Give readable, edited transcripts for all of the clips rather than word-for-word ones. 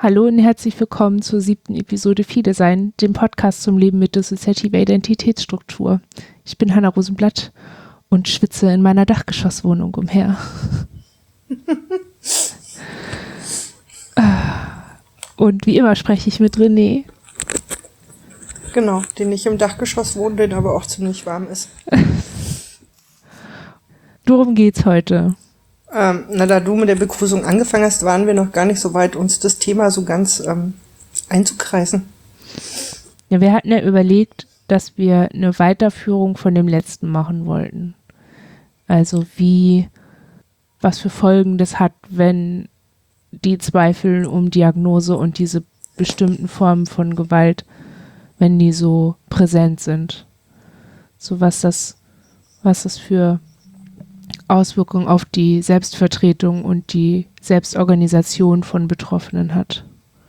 Hallo und herzlich willkommen zur 7. Episode Viele Sein, dem Podcast zum Leben mit dissoziativer Identitätsstruktur. Ich bin Hanna Rosenblatt und schwitze in meiner Dachgeschosswohnung umher. Und wie immer spreche ich mit René. Genau, den nicht im Dachgeschoss wohnt, den aber auch ziemlich warm ist. Worum geht's heute? Da du mit der Begrüßung angefangen hast, waren wir noch gar nicht so weit, uns das Thema so ganz einzukreisen. Ja, wir hatten ja überlegt, dass wir eine Weiterführung von dem letzten machen wollten. Also was für Folgen das hat, wenn die Zweifel um Diagnose und diese bestimmten Formen von Gewalt, wenn die so präsent sind. So was das für Auswirkungen auf die Selbstvertretung und die Selbstorganisation von Betroffenen hat.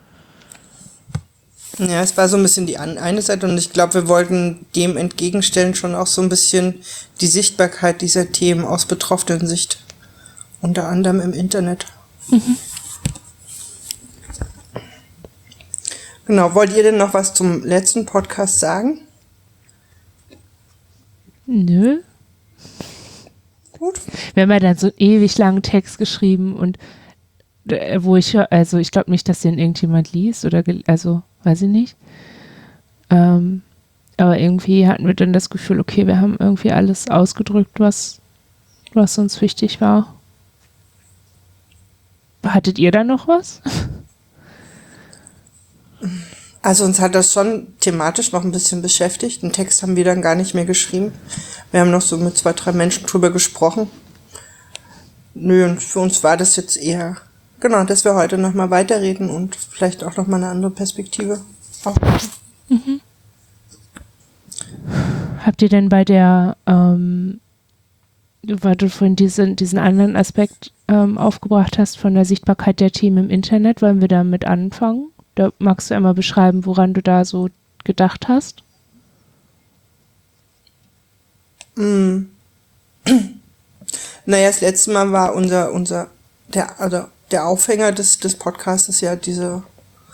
Ja, es war so ein bisschen die eine Seite und ich glaube, wir wollten dem entgegenstellen schon auch so ein bisschen die Sichtbarkeit dieser Themen aus betroffenen Sicht, unter anderem im Internet. Mhm. Genau, wollt ihr denn noch was zum letzten Podcast sagen? Nö. Gut. Wir haben ja dann so einen ewig langen Text geschrieben und ich glaube nicht, dass den irgendjemand liest oder, weiß ich nicht. Aber irgendwie hatten wir dann das Gefühl, okay, wir haben irgendwie alles ausgedrückt, was uns wichtig war. Hattet ihr da noch was? Also uns hat das schon thematisch noch ein bisschen beschäftigt. Den Text haben wir dann gar nicht mehr geschrieben. Wir haben noch so mit 2, 3 Menschen drüber gesprochen. Nö, und für uns war das jetzt eher, genau, dass wir heute nochmal weiterreden und vielleicht auch nochmal eine andere Perspektive aufmachen. Mhm. Habt ihr denn bei der, weil du vorhin diesen anderen Aspekt aufgebracht hast von der Sichtbarkeit der Themen im Internet, wollen wir damit anfangen? Da magst du einmal beschreiben, woran du da so gedacht hast? Naja, das letzte Mal war der Aufhänger des Podcasts ja diese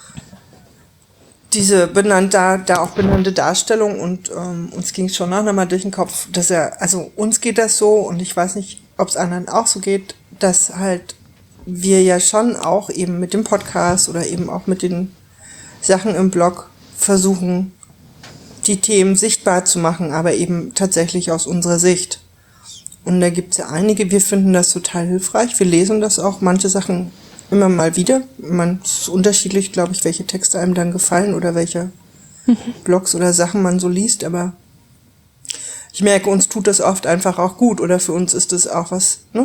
benannte Darstellung und uns ging es schon noch einmal durch den Kopf, dass uns geht das so und ich weiß nicht, ob es anderen auch so geht, dass halt wir ja schon auch eben mit dem Podcast oder eben auch mit den Sachen im Blog versuchen, die Themen sichtbar zu machen, aber eben tatsächlich aus unserer Sicht. Und da gibt es ja einige, wir finden das total hilfreich. Wir lesen das auch, manche Sachen immer mal wieder. Es ist unterschiedlich, glaube ich, welche Texte einem dann gefallen oder welche Blogs oder Sachen man so liest, aber ich merke, uns tut das oft einfach auch gut oder für uns ist das auch was, ne?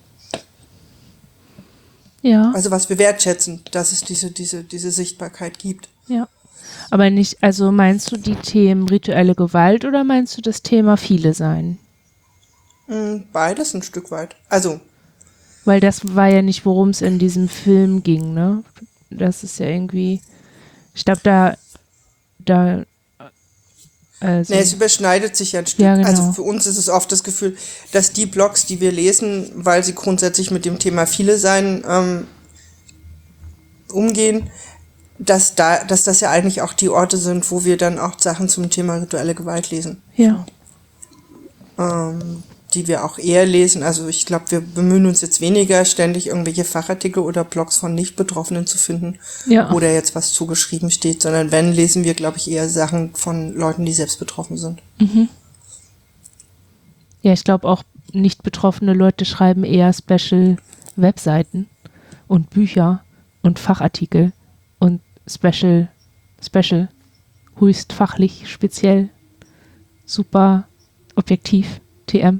Ja. Also was wir wertschätzen, dass es diese Sichtbarkeit gibt. Ja. Aber nicht, also meinst du die Themen rituelle Gewalt oder meinst du das Thema Viele Sein? Beides ein Stück weit. Also. Weil das war ja nicht, worum es in diesem Film ging, ne? Das ist ja irgendwie, ich glaube, es überschneidet sich ja ein Stück. Ja, genau. Also für uns ist es oft das Gefühl, dass die Blogs, die wir lesen, weil sie grundsätzlich mit dem Thema Viele Sein umgehen, dass das ja eigentlich auch die Orte sind, wo wir dann auch Sachen zum Thema rituelle Gewalt lesen. Ja. Die wir auch eher lesen. Also ich glaube, wir bemühen uns jetzt weniger, ständig irgendwelche Fachartikel oder Blogs von Nicht-Betroffenen zu finden, wo da jetzt was zugeschrieben steht, sondern wenn, lesen wir, glaube ich, eher Sachen von Leuten, die selbst betroffen sind. Mhm. Ja, ich glaube auch nicht betroffene Leute schreiben eher Special-Webseiten und Bücher und Fachartikel und Special, höchst fachlich, speziell, super objektiv, TM.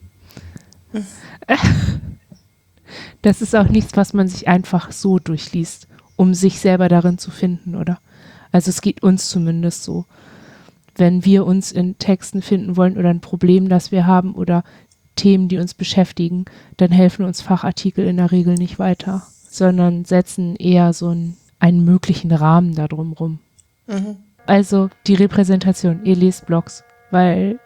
Das ist auch nichts, was man sich einfach so durchliest, um sich selber darin zu finden, oder? Also es geht uns zumindest so. Wenn wir uns in Texten finden wollen oder ein Problem, das wir haben oder Themen, die uns beschäftigen, dann helfen uns Fachartikel in der Regel nicht weiter, sondern setzen eher so einen möglichen Rahmen da drum rum. Mhm. Also die Repräsentation, ihr lest Blogs, weil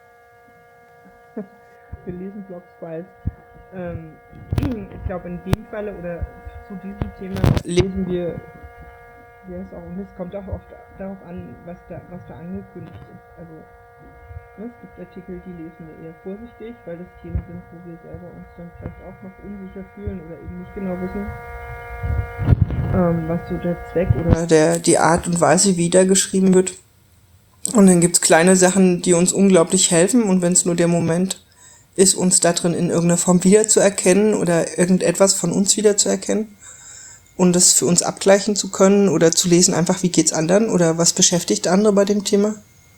wir lesen Blogs, weil ich glaube in dem Falle oder zu diesem Thema lesen wir Ja, ist auch, und es kommt auch oft darauf an, was da angekündigt ist. Also, ne, es gibt Artikel, die lesen wir eher vorsichtig, weil das Themen sind, wo wir selber uns dann vielleicht auch noch unsicher fühlen oder eben nicht genau wissen, was so der Zweck oder die Art und Weise, wie da geschrieben wird. Und dann gibt's kleine Sachen, die uns unglaublich helfen, und wenn es nur der Moment ist, uns da drin in irgendeiner Form wiederzuerkennen oder irgendetwas von uns wiederzuerkennen und das für uns abgleichen zu können oder zu lesen, einfach wie geht's anderen oder was beschäftigt andere bei dem Thema.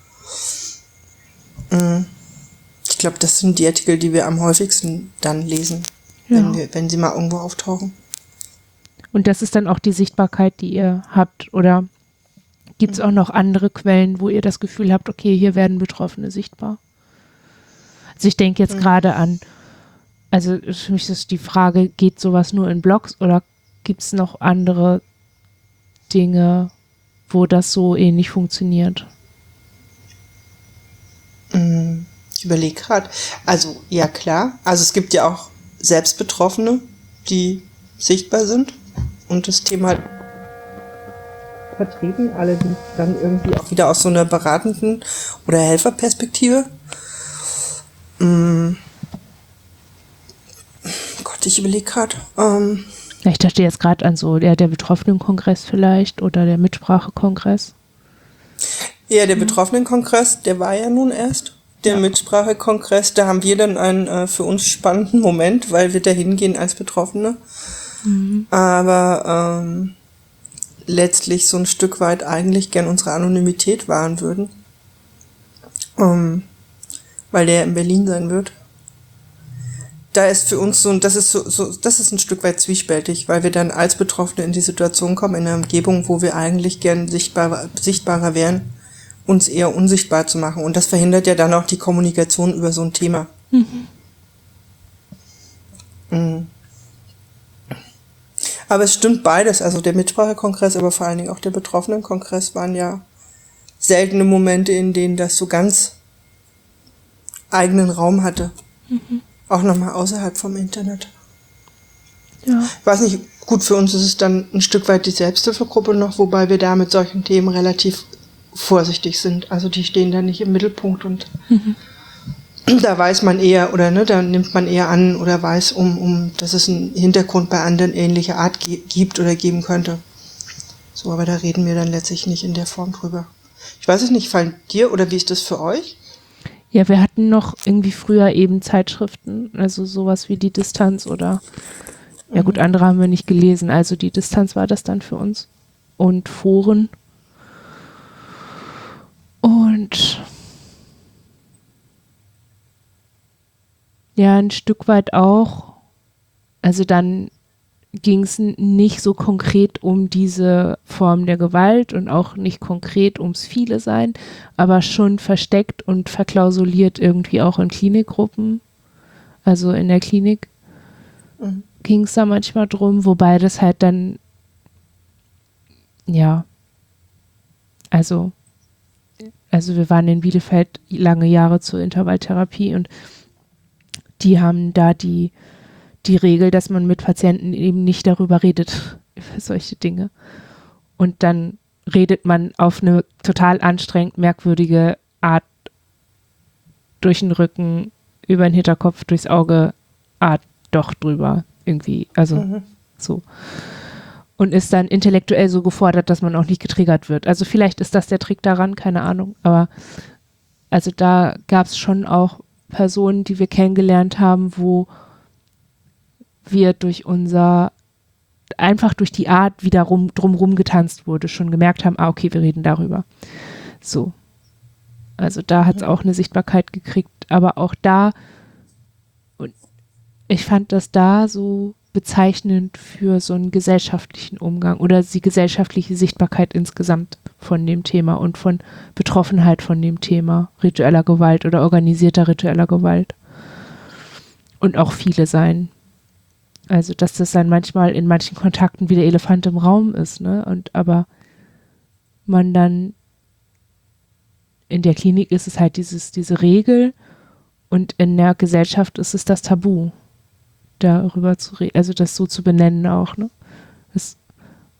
Ich glaube, das sind die Artikel, die wir am häufigsten dann lesen, Ja. wenn sie mal irgendwo auftauchen. Und das ist dann auch die Sichtbarkeit, die ihr habt, oder gibt es auch noch andere Quellen, wo ihr das Gefühl habt, okay, hier werden Betroffene sichtbar? Also ich denke jetzt gerade an, also für mich ist die Frage, geht sowas nur in Blogs oder gibt es noch andere Dinge, wo das so ähnlich funktioniert? Ich überlege gerade. Also, ja klar. Also es gibt ja auch Selbstbetroffene, die sichtbar sind und das Thema halt vertreten, allerdings dann irgendwie auch wieder aus so einer beratenden oder Helferperspektive. Gott, ich überlege gerade. Ja, ich dachte jetzt gerade an so der Betroffenenkongress vielleicht oder der Mitsprachekongress. Ja, der Betroffenenkongress, der war ja nun erst. Der Mitsprachekongress, da haben wir dann einen für uns spannenden Moment, weil wir da hingehen als Betroffene. Aber letztlich so ein Stück weit eigentlich gern unsere Anonymität wahren würden. Weil der in Berlin sein wird. Da ist für uns das ist ein Stück weit zwiespältig, weil wir dann als Betroffene in die Situation kommen, in einer Umgebung, wo wir eigentlich gern sichtbarer wären, uns eher unsichtbar zu machen. Und das verhindert ja dann auch die Kommunikation über so ein Thema. Aber es stimmt beides. Also der Mitsprachekongress, aber vor allen Dingen auch der Betroffenenkongress waren ja seltene Momente, in denen das so ganz eigenen Raum hatte. Auch nochmal außerhalb vom Internet. Ja. Ich weiß nicht, gut, für uns ist es dann ein Stück weit die Selbsthilfegruppe noch, wobei wir da mit solchen Themen relativ vorsichtig sind. Also die stehen da nicht im Mittelpunkt und da weiß man eher, oder ne, da nimmt man eher an oder weiß, dass es einen Hintergrund bei anderen ähnlicher Art gibt oder geben könnte. So, aber da reden wir dann letztlich nicht in der Form drüber. Ich weiß es nicht, fallen dir oder wie ist das für euch? Ja, wir hatten noch irgendwie früher eben Zeitschriften, also sowas wie die Distanz oder, ja gut, andere haben wir nicht gelesen, also die Distanz war das dann für uns. Und Foren. Und ja, ein Stück weit auch, also dann ging es nicht so konkret um diese Form der Gewalt und auch nicht konkret ums Viele sein, aber schon versteckt und verklausuliert irgendwie auch in Klinikgruppen. Also in der Klinik ging es da manchmal drum, wobei das halt dann, ja, also wir waren in Bielefeld lange Jahre zur Intervalltherapie und die haben da die Regel, dass man mit Patienten eben nicht darüber redet, über solche Dinge. Und dann redet man auf eine total anstrengend merkwürdige Art durch den Rücken, über den Hinterkopf, durchs Auge, Art doch drüber irgendwie. Also so. Und ist dann intellektuell so gefordert, dass man auch nicht getriggert wird. Also vielleicht ist das der Trick daran, keine Ahnung. Aber also da gab es schon auch Personen, die wir kennengelernt haben, wo wir einfach durch die Art, wie da drumrum getanzt wurde, schon gemerkt haben, okay, wir reden darüber. So. Also da hat es auch eine Sichtbarkeit gekriegt, aber auch da, und ich fand das da so bezeichnend für so einen gesellschaftlichen Umgang oder die gesellschaftliche Sichtbarkeit insgesamt von dem Thema und von Betroffenheit von dem Thema ritueller Gewalt oder organisierter ritueller Gewalt. Und auch viele sein. Also, dass das dann manchmal in manchen Kontakten wie der Elefant im Raum ist, ne? Und aber man dann in der Klinik ist es halt diese Regel und in der Gesellschaft ist es das Tabu, darüber zu reden, also das so zu benennen auch, ne?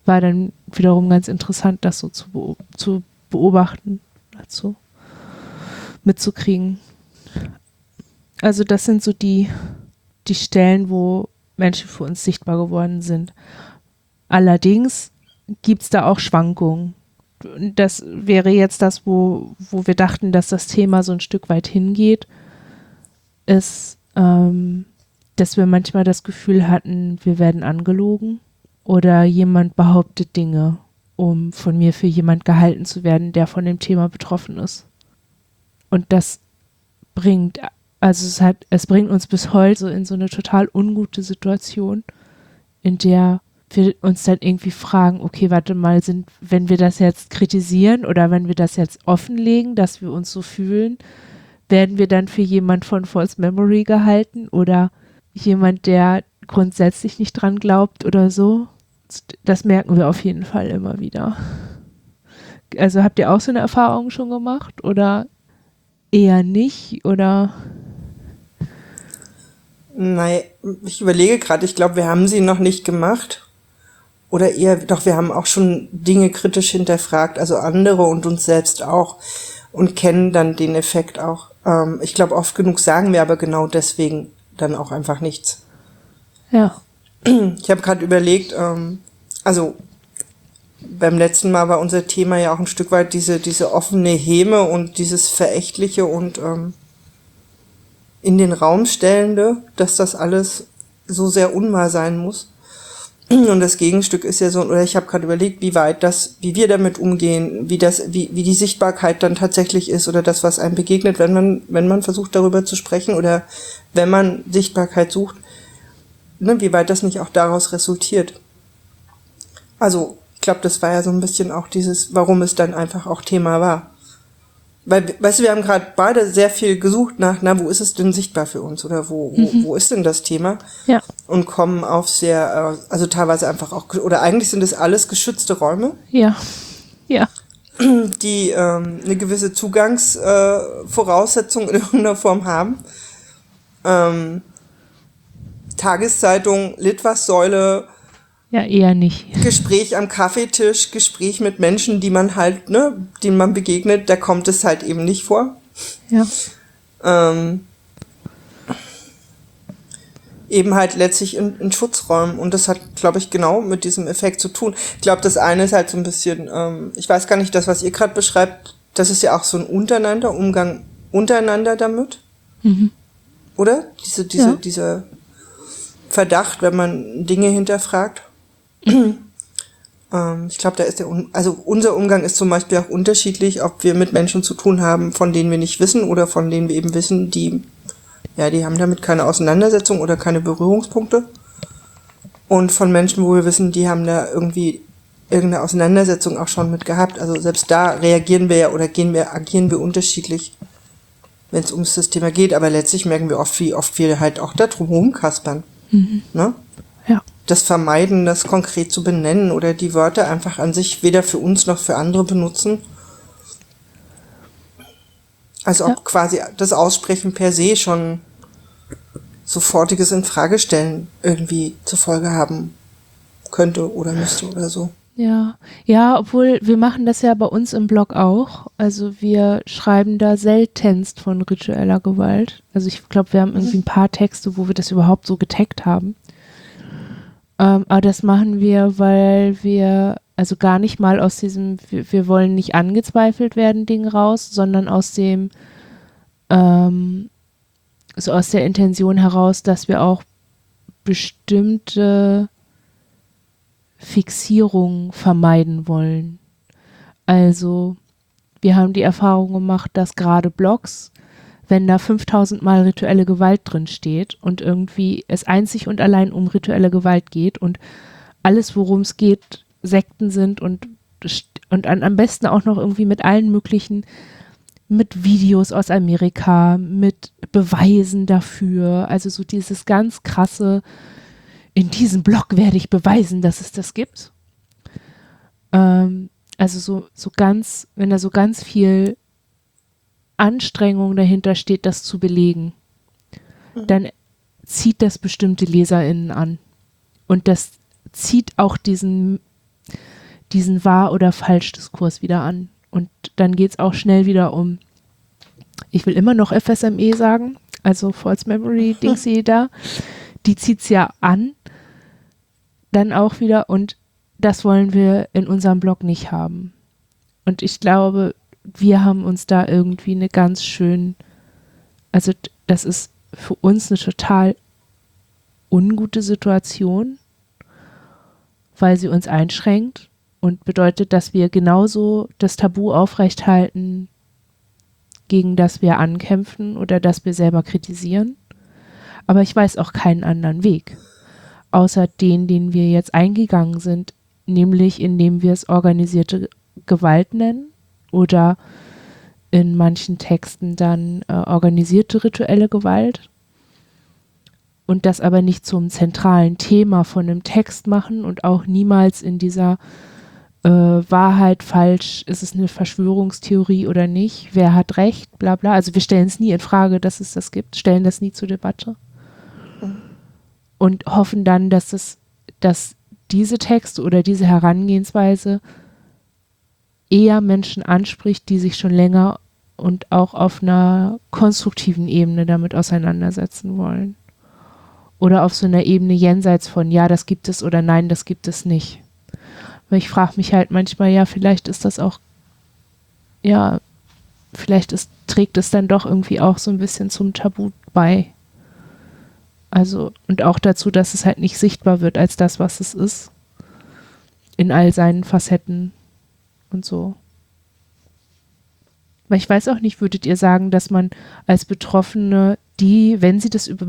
war dann wiederum ganz interessant, das so zu beobachten, dazu mitzukriegen. Also das sind so die Stellen, wo Menschen für uns sichtbar geworden sind. Allerdings gibt es da auch Schwankungen. Das wäre jetzt das, wo wir dachten, dass das Thema so ein Stück weit hingeht, ist, dass wir manchmal das Gefühl hatten, wir werden angelogen oder jemand behauptet Dinge, um von mir für jemand gehalten zu werden, der von dem Thema betroffen ist. Und das bringt, also es bringt uns bis heute so in so eine total ungute Situation, in der wir uns dann irgendwie fragen, okay, warte mal, wenn wir das jetzt kritisieren oder wenn wir das jetzt offenlegen, dass wir uns so fühlen, werden wir dann für jemand von False Memory gehalten oder jemand, der grundsätzlich nicht dran glaubt oder so? Das merken wir auf jeden Fall immer wieder. Also habt ihr auch so eine Erfahrung schon gemacht oder eher nicht oder? Nein, ich überlege gerade, ich glaube, wir haben sie noch nicht gemacht. Oder eher, doch, wir haben auch schon Dinge kritisch hinterfragt, also andere und uns selbst auch und kennen dann den Effekt auch. Ich glaube, oft genug sagen wir aber genau deswegen dann auch einfach nichts. Ja. Ich habe gerade überlegt, also beim letzten Mal war unser Thema ja auch ein Stück weit diese offene Häme und dieses Verächtliche und in den Raum stellende, dass das alles so sehr unwahr sein muss. Und das Gegenstück ist ja so, oder ich habe gerade überlegt, wie wir damit umgehen, wie die Sichtbarkeit dann tatsächlich ist oder das, was einem begegnet, wenn man versucht, darüber zu sprechen oder wenn man Sichtbarkeit sucht, ne, wie weit das nicht auch daraus resultiert. Also, ich glaube, das war ja so ein bisschen auch dieses, warum es dann einfach auch Thema war. Weil, weißt du, wir haben gerade beide sehr viel gesucht nach, wo ist es denn sichtbar für uns oder wo ist denn das Thema? Ja. Und kommen auf sehr, also teilweise einfach auch, oder eigentlich sind es alles geschützte Räume. Ja. Ja. Die eine gewisse Zugangsvoraussetzung in irgendeiner Form haben. Tageszeitung, Litfaßsäule, Ja, eher nicht. Gespräch am Kaffeetisch, Gespräch mit Menschen, die man halt, ne, denen man begegnet, da kommt es halt eben nicht vor. Ja. Eben halt letztlich in Schutzräumen. Und das hat, glaube ich, genau mit diesem Effekt zu tun. Ich glaube, das eine ist halt so ein bisschen, ich weiß gar nicht, das, was ihr gerade beschreibt, das ist ja auch so ein Umgang untereinander damit. Mhm. Oder? Dieser Verdacht, wenn man Dinge hinterfragt. Ich glaube, da ist also unser Umgang ist zum Beispiel auch unterschiedlich, ob wir mit Menschen zu tun haben, von denen wir nicht wissen oder von denen wir eben wissen, die haben damit keine Auseinandersetzung oder keine Berührungspunkte. Und von Menschen, wo wir wissen, die haben da irgendwie irgendeine Auseinandersetzung auch schon mit gehabt. Also selbst da reagieren wir ja oder agieren wir unterschiedlich, wenn es ums das Thema geht. Aber letztlich merken wir oft, wie oft wir halt auch da drum rumkaspern. Mhm. Ne? Ja. Das Vermeiden, das konkret zu benennen oder die Wörter einfach an sich weder für uns noch für andere benutzen. Also ob quasi das Aussprechen per se schon sofortiges Infragestellen irgendwie zur Folge haben könnte oder müsste oder so. Ja, obwohl wir machen das ja bei uns im Blog auch. Also wir schreiben da seltenst von ritueller Gewalt. Also ich glaube, wir haben irgendwie ein paar Texte, wo wir das überhaupt so getaggt haben. Aber das machen wir, weil wir also gar nicht mal aus diesem, wir wollen nicht angezweifelt werden Ding raus, sondern aus dem, so aus der Intention heraus, dass wir auch bestimmte Fixierungen vermeiden wollen. Also wir haben die Erfahrung gemacht, dass gerade Blogs, wenn da 5000 Mal rituelle Gewalt drin steht und irgendwie es einzig und allein um rituelle Gewalt geht und alles, worum es geht, Sekten sind und am besten auch noch irgendwie mit allen möglichen, mit Videos aus Amerika, mit Beweisen dafür, also so dieses ganz krasse, in diesem Blog werde ich beweisen, dass es das gibt. Also so ganz, wenn da so ganz viel Anstrengung dahinter steht, das zu belegen, dann zieht das bestimmte LeserInnen an. Und das zieht auch diesen diesen Wahr- oder Falsch-Diskurs wieder an. Und dann geht es auch schnell wieder um, ich will immer noch FSME sagen, also False Memory Dingsy da, die zieht es ja an, dann auch wieder, und das wollen wir in unserem Blog nicht haben. Und ich glaube, wir haben uns da irgendwie eine ganz schön, also das ist für uns eine total ungute Situation, weil sie uns einschränkt und bedeutet, dass wir genauso das Tabu aufrechthalten, gegen das wir ankämpfen oder das wir selber kritisieren. Aber ich weiß auch keinen anderen Weg, außer den wir jetzt eingegangen sind, nämlich indem wir es organisierte Gewalt nennen oder in manchen Texten dann organisierte rituelle Gewalt und das aber nicht zum zentralen Thema von einem Text machen und auch niemals in dieser Wahrheit, falsch, ist es eine Verschwörungstheorie oder nicht, wer hat recht, bla bla. Also wir stellen es nie in Frage, dass es das gibt, stellen das nie zur Debatte und hoffen dann, dass diese Texte oder diese Herangehensweise eher Menschen anspricht, die sich schon länger und auch auf einer konstruktiven Ebene damit auseinandersetzen wollen. Oder auf so einer Ebene jenseits von, ja, das gibt es oder nein, das gibt es nicht. Weil ich frage mich halt manchmal, ja, vielleicht ist das auch, ja, trägt es dann doch irgendwie auch so ein bisschen zum Tabu bei. Also, und auch dazu, dass es halt nicht sichtbar wird als das, was es ist. In all seinen Facetten und so. Weil ich weiß auch nicht, würdet ihr sagen, dass man als Betroffene wenn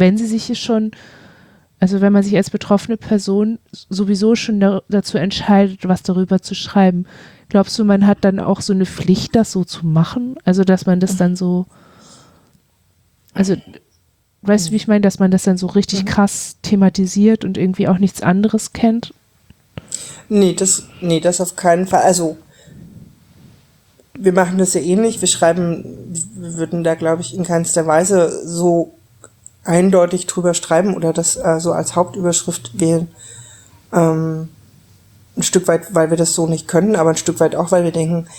man sich als betroffene Person sowieso schon dazu entscheidet, was darüber zu schreiben, glaubst du, man hat dann auch so eine Pflicht, das so zu machen? Also, dass man das dann so, also, weißt du, wie ich meine, dass man das dann so richtig krass thematisiert und irgendwie auch nichts anderes kennt? Nee, das auf keinen Fall. Also, wir machen das ja ähnlich. Wir würden da, glaube ich, in keinster Weise so eindeutig drüber schreiben oder das so als Hauptüberschrift wählen. Ein Stück weit, weil wir das so nicht können, aber ein Stück weit auch, weil wir denken,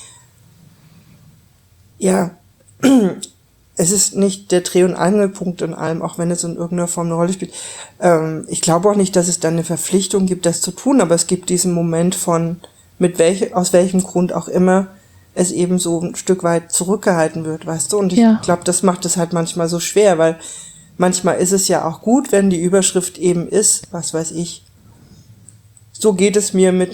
ja, es ist nicht der Dreh- und Angelpunkt in allem, auch wenn es in irgendeiner Form eine Rolle spielt. Ich glaube auch nicht, dass es dann eine Verpflichtung gibt, das zu tun, aber es gibt diesen Moment von, aus welchem Grund auch immer, es eben so ein Stück weit zurückgehalten wird, weißt du? Und ich glaube, das macht es halt manchmal so schwer, weil manchmal ist es ja auch gut, wenn die Überschrift eben ist, was weiß ich, so geht es mir mit,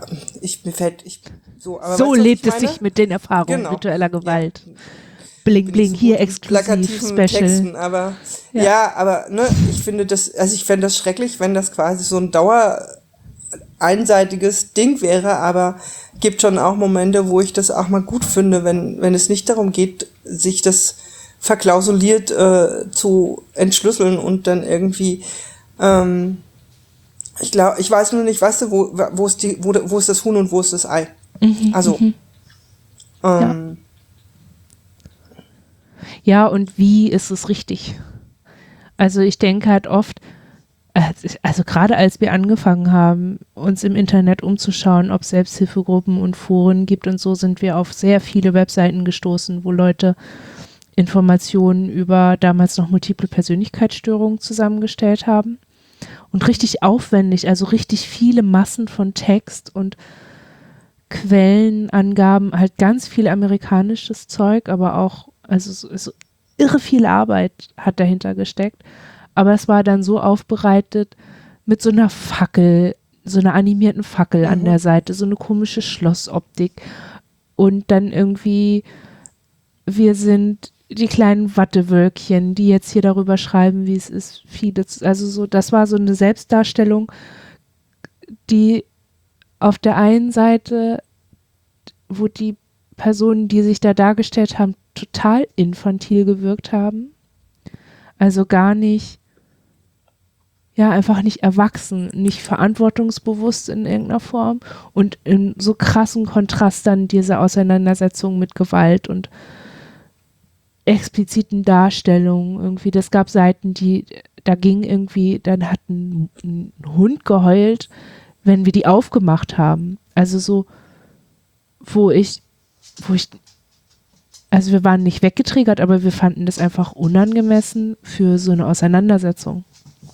so lebt es sich mit den Erfahrungen ritueller Gewalt. Ja. Bling, bling, hier exklusiv, Special. Texten, aber aber ne, ich fände das schrecklich, wenn das quasi so ein einseitiges Ding wäre, aber gibt schon auch Momente, wo ich das auch mal gut finde, wenn es nicht darum geht, sich das verklausuliert zu entschlüsseln und dann irgendwie ich weiß nur nicht, weißt du, wo ist das Huhn und wo ist das Ei? Also ja, und wie ist es richtig? Also ich denke halt oft, also gerade als wir angefangen haben, uns im Internet umzuschauen, ob es Selbsthilfegruppen und Foren gibt und so, sind wir auf sehr viele Webseiten gestoßen, wo Leute Informationen über damals noch multiple Persönlichkeitsstörungen zusammengestellt haben. Und richtig aufwendig, also richtig viele Massen von Text und Quellenangaben, halt ganz viel amerikanisches Zeug, aber auch, also so irre viel Arbeit hat dahinter gesteckt. Aber es war dann so aufbereitet mit so einer Fackel, so einer animierten Fackel an der Seite, so eine komische Schlossoptik. Und dann irgendwie, wir sind die kleinen Wattewölkchen, die jetzt hier darüber schreiben, wie es ist, vieles, also so, das war so eine Selbstdarstellung, die auf der einen Seite, wo die Personen, die sich da dargestellt haben, total infantil gewirkt haben. Also gar nicht, einfach nicht erwachsen, nicht verantwortungsbewusst in irgendeiner Form und in so krassen Kontrast dann diese Auseinandersetzung mit Gewalt und expliziten Darstellungen irgendwie. Das gab Seiten, da ging irgendwie, dann hat ein Hund geheult, wenn wir die aufgemacht haben. Also so, wo ich, also wir waren nicht weggetriggert, aber wir fanden das einfach unangemessen für so eine Auseinandersetzung.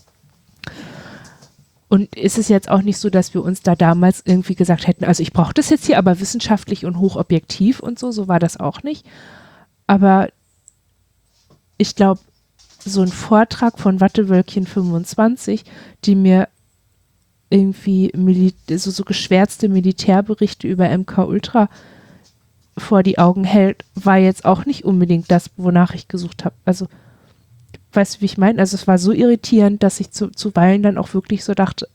Und ist es jetzt auch nicht so, dass wir uns da damals irgendwie gesagt hätten, also ich brauche das jetzt hier, aber wissenschaftlich und hochobjektiv und so war das auch nicht. Aber ich glaube, so ein Vortrag von Wattewölkchen 25, die mir irgendwie so geschwärzte Militärberichte über MK Ultra vor die Augen hält, war jetzt auch nicht unbedingt das, wonach ich gesucht habe. Also, weißt du, wie ich meine? Also es war so irritierend, dass ich zuweilen dann auch wirklich so dachte,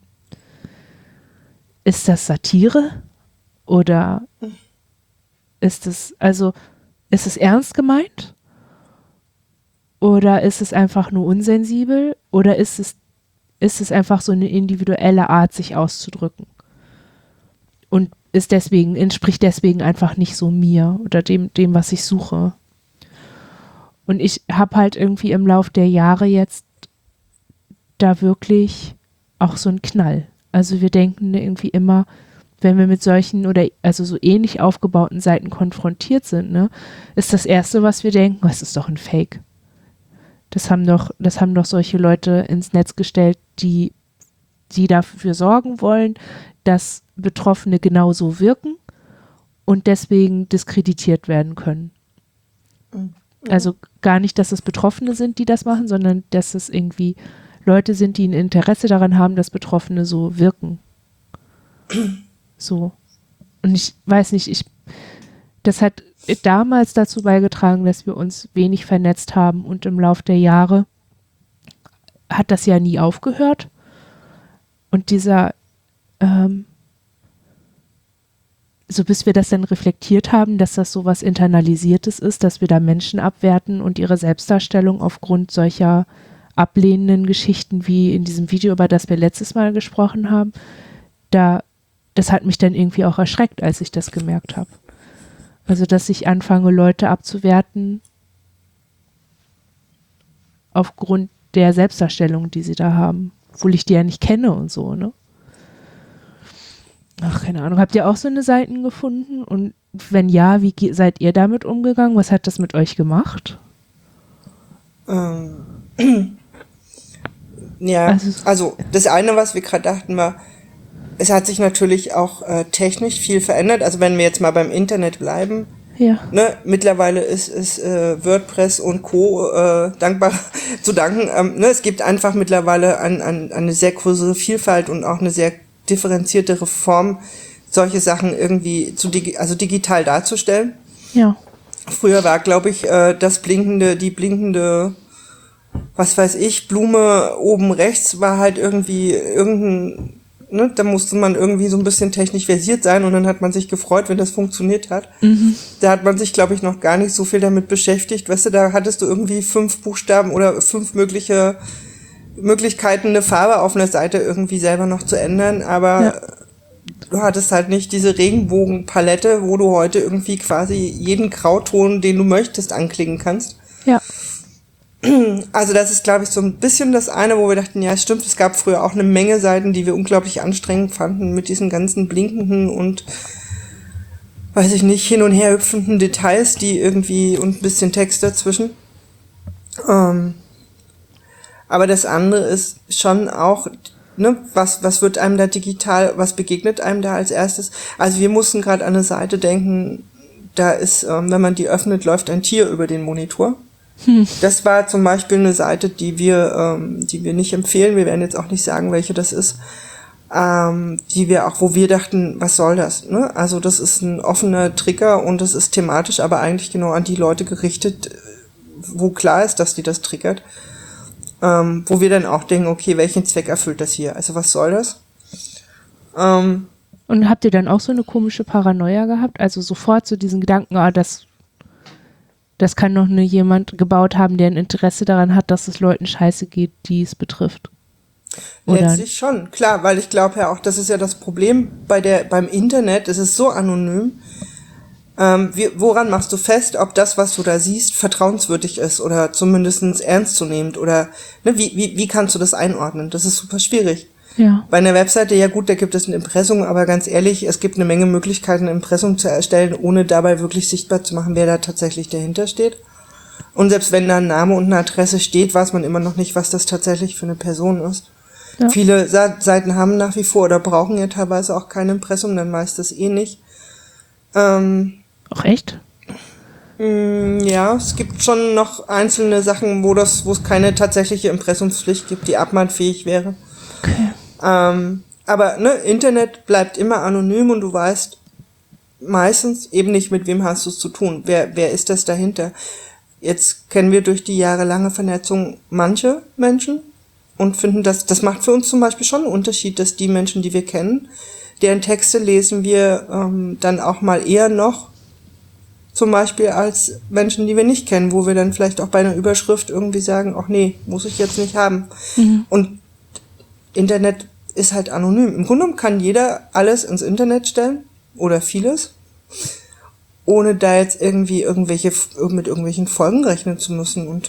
ist das Satire? Oder ist es ernst gemeint? Oder ist es einfach nur unsensibel? Oder ist es einfach so eine individuelle Art, sich auszudrücken? Und entspricht deswegen einfach nicht so mir oder dem, was ich suche. Und ich habe halt irgendwie im Lauf der Jahre jetzt da wirklich auch so einen Knall. Also wir denken irgendwie immer, wenn wir mit solchen oder also so ähnlich aufgebauten Seiten konfrontiert sind, ne, ist das Erste, was wir denken, es ist doch ein Fake. Das haben doch solche Leute ins Netz gestellt, die dafür sorgen wollen, dass Betroffene genauso wirken und deswegen diskreditiert werden können. Mhm. Also gar nicht, dass es Betroffene sind, die das machen, sondern dass es irgendwie Leute sind, die ein Interesse daran haben, dass Betroffene so wirken. So. Und ich weiß nicht, das hat damals dazu beigetragen, dass wir uns wenig vernetzt haben und im Lauf der Jahre hat das ja nie aufgehört. Und dieser so bis wir das dann reflektiert haben, dass das so was Internalisiertes ist, dass wir da Menschen abwerten und ihre Selbstdarstellung aufgrund solcher ablehnenden Geschichten wie in diesem Video, über das wir letztes Mal gesprochen haben, das hat mich dann irgendwie auch erschreckt, als ich das gemerkt habe. Also, dass ich anfange, Leute abzuwerten aufgrund der Selbstdarstellung, die sie da haben, obwohl ich die ja nicht kenne und so, ne? Ach, keine Ahnung. Habt ihr auch so eine Seiten gefunden? Und wenn ja, wie seid ihr damit umgegangen? Was hat das mit euch gemacht? Ja, also das eine, was wir gerade dachten, war, es hat sich natürlich auch technisch viel verändert. Also wenn wir jetzt mal beim Internet bleiben, ja. Ne, mittlerweile ist WordPress und Co. Dankbar zu danken. Ne, es gibt einfach mittlerweile eine sehr große Vielfalt und auch eine sehr differenziertere Form, solche Sachen irgendwie digital darzustellen. Ja. Früher war, glaube ich, die blinkende, was weiß ich, Blume oben rechts war halt irgendwie ne, da musste man irgendwie so ein bisschen technisch versiert sein und dann hat man sich gefreut, wenn das funktioniert hat. Mhm. Da hat man sich, glaube ich, noch gar nicht so viel damit beschäftigt. Weißt du, da hattest du irgendwie 5 Buchstaben oder 5 Möglichkeiten, eine Farbe auf einer Seite irgendwie selber noch zu ändern, aber du hattest halt nicht diese Regenbogenpalette, wo du heute irgendwie quasi jeden Grauton, den du möchtest, anklicken kannst. Ja. Also das ist, glaube ich, so ein bisschen das eine, wo wir dachten, ja, stimmt, es gab früher auch eine Menge Seiten, die wir unglaublich anstrengend fanden mit diesen ganzen blinkenden und, weiß ich nicht, hin und her hüpfenden Details, die irgendwie und ein bisschen Text dazwischen. Aber das andere ist schon auch, ne, was wird einem da digital, was begegnet einem da als erstes? Also wir mussten gerade an eine Seite denken, da ist, wenn man die öffnet, läuft ein Tier über den Monitor. Das war zum Beispiel eine Seite, die wir nicht empfehlen. Wir werden jetzt auch nicht sagen, welche das ist. Wo wir dachten, was soll das? Ne? Also das ist ein offener Trigger und das ist thematisch, aber eigentlich genau an die Leute gerichtet, wo klar ist, dass die das triggert. Wo wir dann auch denken, okay, welchen Zweck erfüllt das hier? Also was soll das? Und habt ihr dann auch so eine komische Paranoia gehabt? Also sofort so diesen Gedanken, das kann doch nur jemand gebaut haben, der ein Interesse daran hat, dass es Leuten scheiße geht, die es betrifft. Oder? Letztlich schon, klar, weil ich glaube ja auch, das ist ja das Problem beim Internet, es ist so anonym. Woran machst du fest, ob das, was du da siehst, vertrauenswürdig ist oder zumindest ernstzunehmend oder ne, wie kannst du das einordnen? Das ist super schwierig. Ja. Bei einer Webseite, ja gut, da gibt es ein Impressum, aber ganz ehrlich, es gibt eine Menge Möglichkeiten, ein Impressum zu erstellen, ohne dabei wirklich sichtbar zu machen, wer da tatsächlich dahinter steht. Und selbst wenn da ein Name und eine Adresse steht, weiß man immer noch nicht, was das tatsächlich für eine Person ist. Ja. Viele Seiten haben nach wie vor oder brauchen ja teilweise auch kein Impressum, dann weiß das eh nicht. Auch echt? Ja, es gibt schon noch einzelne Sachen, wo es keine tatsächliche Impressumspflicht gibt, die abmahnfähig wäre. Okay. Aber ne, Internet bleibt immer anonym und du weißt meistens eben nicht, mit wem hast du es zu tun. Wer ist das dahinter? Jetzt kennen wir durch die jahrelange Vernetzung manche Menschen und finden, das macht für uns zum Beispiel schon einen Unterschied, dass die Menschen, die wir kennen, deren Texte lesen wir dann auch mal eher noch, zum Beispiel als Menschen, die wir nicht kennen, wo wir dann vielleicht auch bei einer Überschrift irgendwie sagen, ach nee, muss ich jetzt nicht haben. Und Internet ist halt anonym. Im Grunde genommen kann jeder alles ins Internet stellen oder vieles, ohne da jetzt irgendwie mit irgendwelchen Folgen rechnen zu müssen. Und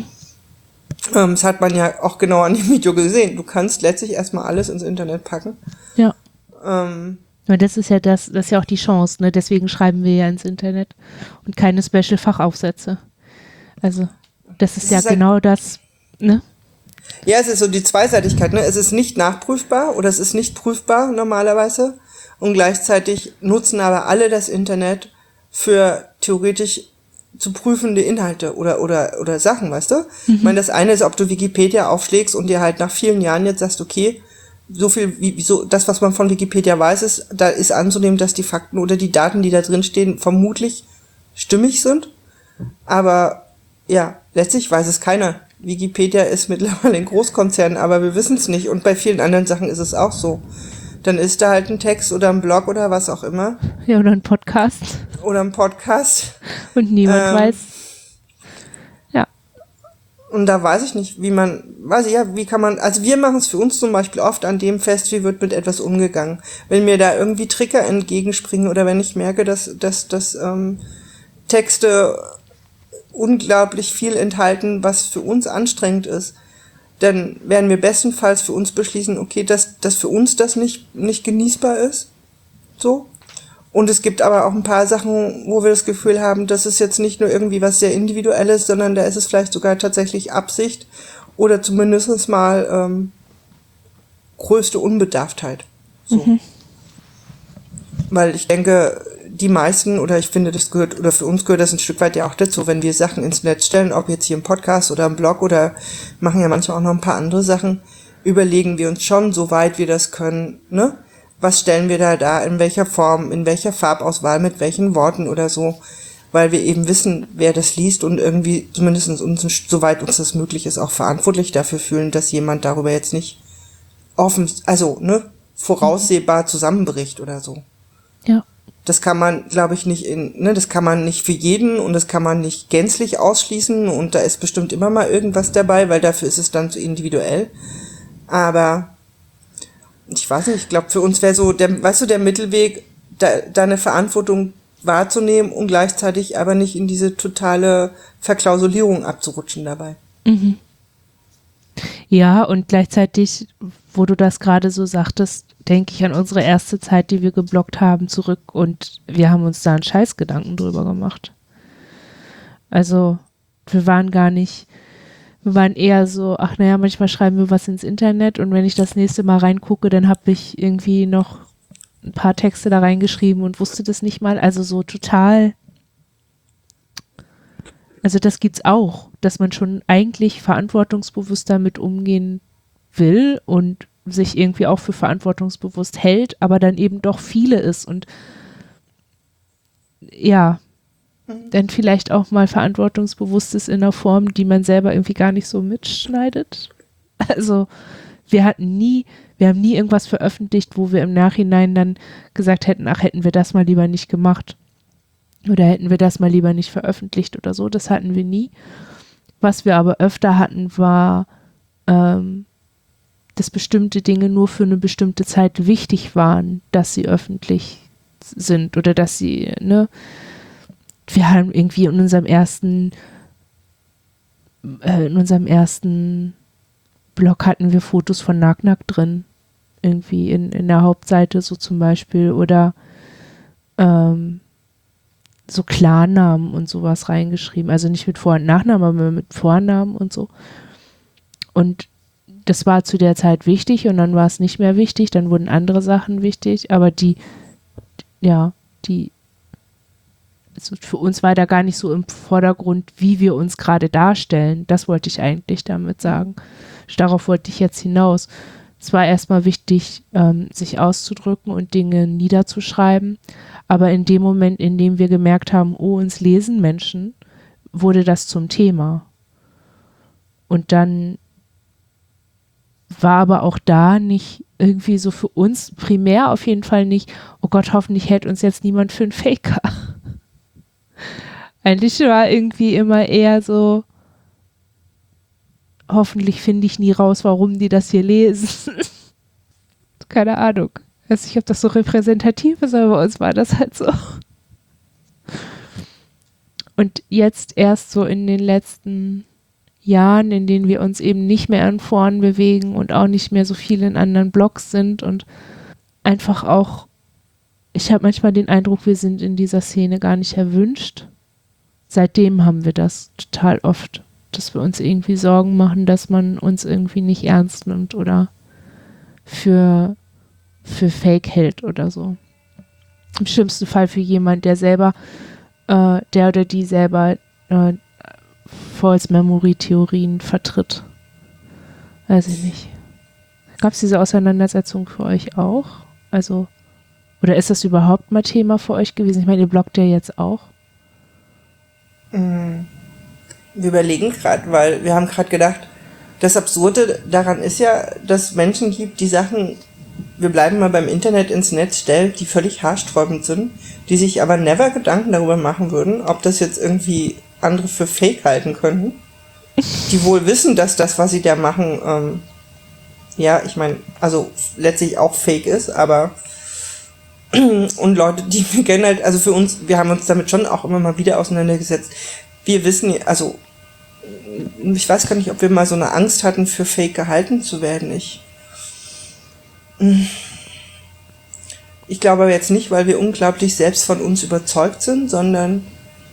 das hat man ja auch genau an dem Video gesehen. Du kannst letztlich erstmal alles ins Internet packen. Ja. Weil das ist ja auch die Chance, ne? Deswegen schreiben wir ja ins Internet und keine Special-Fachaufsätze. Also, das ist ja genau das, ne? Ja, es ist so die Zweiseitigkeit, ne? Es ist nicht nachprüfbar oder es ist nicht prüfbar normalerweise und gleichzeitig nutzen aber alle das Internet für theoretisch zu prüfende Inhalte oder Sachen, weißt du? Ich meine, das eine ist, ob du Wikipedia aufschlägst und dir halt nach vielen Jahren jetzt sagst, okay, so viel das, was man von Wikipedia weiß, da ist anzunehmen, dass die Fakten oder die Daten, die da drin stehen, vermutlich stimmig sind. Aber ja, letztlich weiß es keiner. Wikipedia ist mittlerweile ein Großkonzern, aber wir wissen es nicht. Und bei vielen anderen Sachen ist es auch so. Dann ist da halt ein Text oder ein Blog oder was auch immer. Ja, oder ein Podcast. Oder ein Podcast. Und niemand weiß. Ja. Und da weiß ich nicht, wie kann man, also wir machen es für uns zum Beispiel oft an dem fest, wie wird mit etwas umgegangen. Wenn mir da irgendwie Trigger entgegenspringen oder wenn ich merke, dass Texte unglaublich viel enthalten, was für uns anstrengend ist, dann werden wir bestenfalls für uns beschließen, okay, dass für uns das nicht genießbar ist. So. Und es gibt aber auch ein paar Sachen, wo wir das Gefühl haben, das ist jetzt nicht nur irgendwie was sehr Individuelles, sondern da ist es vielleicht sogar tatsächlich Absicht oder zumindest mal größte Unbedarftheit. So. Weil ich denke, die meisten, oder ich finde, das gehört, oder für uns gehört das ein Stück weit ja auch dazu, wenn wir Sachen ins Netz stellen, ob jetzt hier im Podcast oder im Blog oder machen ja manchmal auch noch ein paar andere Sachen, überlegen wir uns schon, soweit wir das können, ne? Was stellen wir da, in welcher Form, in welcher Farbauswahl, mit welchen Worten oder so, weil wir eben wissen, wer das liest und irgendwie zumindest uns, soweit uns das möglich ist, auch verantwortlich dafür fühlen, dass jemand darüber jetzt nicht voraussehbar zusammenbricht oder so. Ja. Das kann man, glaube ich, das kann man nicht für jeden und das kann man nicht gänzlich ausschließen und da ist bestimmt immer mal irgendwas dabei, weil dafür ist es dann zu individuell. Aber ich weiß nicht, ich glaube, für uns wäre so der Mittelweg, da eine Verantwortung wahrzunehmen und gleichzeitig aber nicht in diese totale Verklausulierung abzurutschen dabei. Ja, und gleichzeitig, wo du das gerade so sagtest, denke ich an unsere erste Zeit, die wir gebloggt haben, zurück und wir haben uns da einen Scheißgedanken drüber gemacht. Also, wir waren eher so, ach naja, manchmal schreiben wir was ins Internet und wenn ich das nächste Mal reingucke, dann habe ich irgendwie noch ein paar Texte da reingeschrieben und wusste das nicht mal. Also so total, also das gibt's auch, dass man schon eigentlich verantwortungsbewusst damit umgehen will und sich irgendwie auch für verantwortungsbewusst hält, aber dann eben doch viele ist und ja, dann vielleicht auch mal verantwortungsbewusst ist in einer Form, die man selber irgendwie gar nicht so mitschneidet. Also wir haben nie irgendwas veröffentlicht, wo wir im Nachhinein dann gesagt hätten, ach, hätten wir das mal lieber nicht gemacht oder hätten wir das mal lieber nicht veröffentlicht oder so. Das hatten wir nie. Was wir aber öfter hatten, war, dass bestimmte Dinge nur für eine bestimmte Zeit wichtig waren, dass sie öffentlich sind oder dass sie, ne, wir haben irgendwie in unserem ersten Blog hatten wir Fotos von Nack drin. irgendwie in der Hauptseite so zum Beispiel oder so Klarnamen und sowas reingeschrieben. Also nicht mit Vor- und Nachnamen, aber mit Vornamen und so. Und das war zu der Zeit wichtig und dann war es nicht mehr wichtig, dann wurden andere Sachen wichtig, aber also für uns war da gar nicht so im Vordergrund, wie wir uns gerade darstellen. Das wollte ich eigentlich damit sagen. Darauf wollte ich jetzt hinaus. Es war erstmal wichtig, sich auszudrücken und Dinge niederzuschreiben, aber in dem Moment, in dem wir gemerkt haben, oh, uns lesen Menschen, wurde das zum Thema. Und dann war aber auch da nicht irgendwie so für uns primär auf jeden Fall nicht, oh Gott, hoffentlich hält uns jetzt niemand für einen Faker. Eigentlich war irgendwie immer eher so, hoffentlich finde ich nie raus, warum die das hier lesen. Keine Ahnung. Ich weiß nicht, ob das so repräsentativ ist, aber bei uns war das halt so. Und jetzt erst so in den letzten Jahren, in denen wir uns eben nicht mehr an Foren bewegen und auch nicht mehr so viel in anderen Blogs sind und einfach auch, ich habe manchmal den Eindruck, wir sind in dieser Szene gar nicht erwünscht. Seitdem haben wir das total oft, dass wir uns irgendwie Sorgen machen, dass man uns irgendwie nicht ernst nimmt oder für Fake hält oder so. Im schlimmsten Fall für jemand, der selber, der oder die selber False-Memory-Theorien vertritt. Weiß ich nicht. Gab es diese Auseinandersetzung für euch auch? Also, oder ist das überhaupt mal Thema für euch gewesen? Ich meine, ihr bloggt ja jetzt auch. Wir überlegen gerade, weil wir haben gerade gedacht, das Absurde daran ist ja, dass es Menschen gibt, die Sachen, wir bleiben mal beim Internet, ins Netz stellen, die völlig haarsträubend sind, die sich aber never Gedanken darüber machen würden, ob das jetzt irgendwie andere für Fake halten könnten, die wohl wissen, dass das, was sie da machen, ja, ich meine, also letztlich auch Fake ist, aber und Leute, die wir kennen halt, also für uns, wir haben uns damit schon auch immer mal wieder auseinandergesetzt. Wir wissen, also ich weiß gar nicht, ob wir mal so eine Angst hatten, für Fake gehalten zu werden. Ich glaube aber jetzt nicht, weil wir unglaublich selbst von uns überzeugt sind, sondern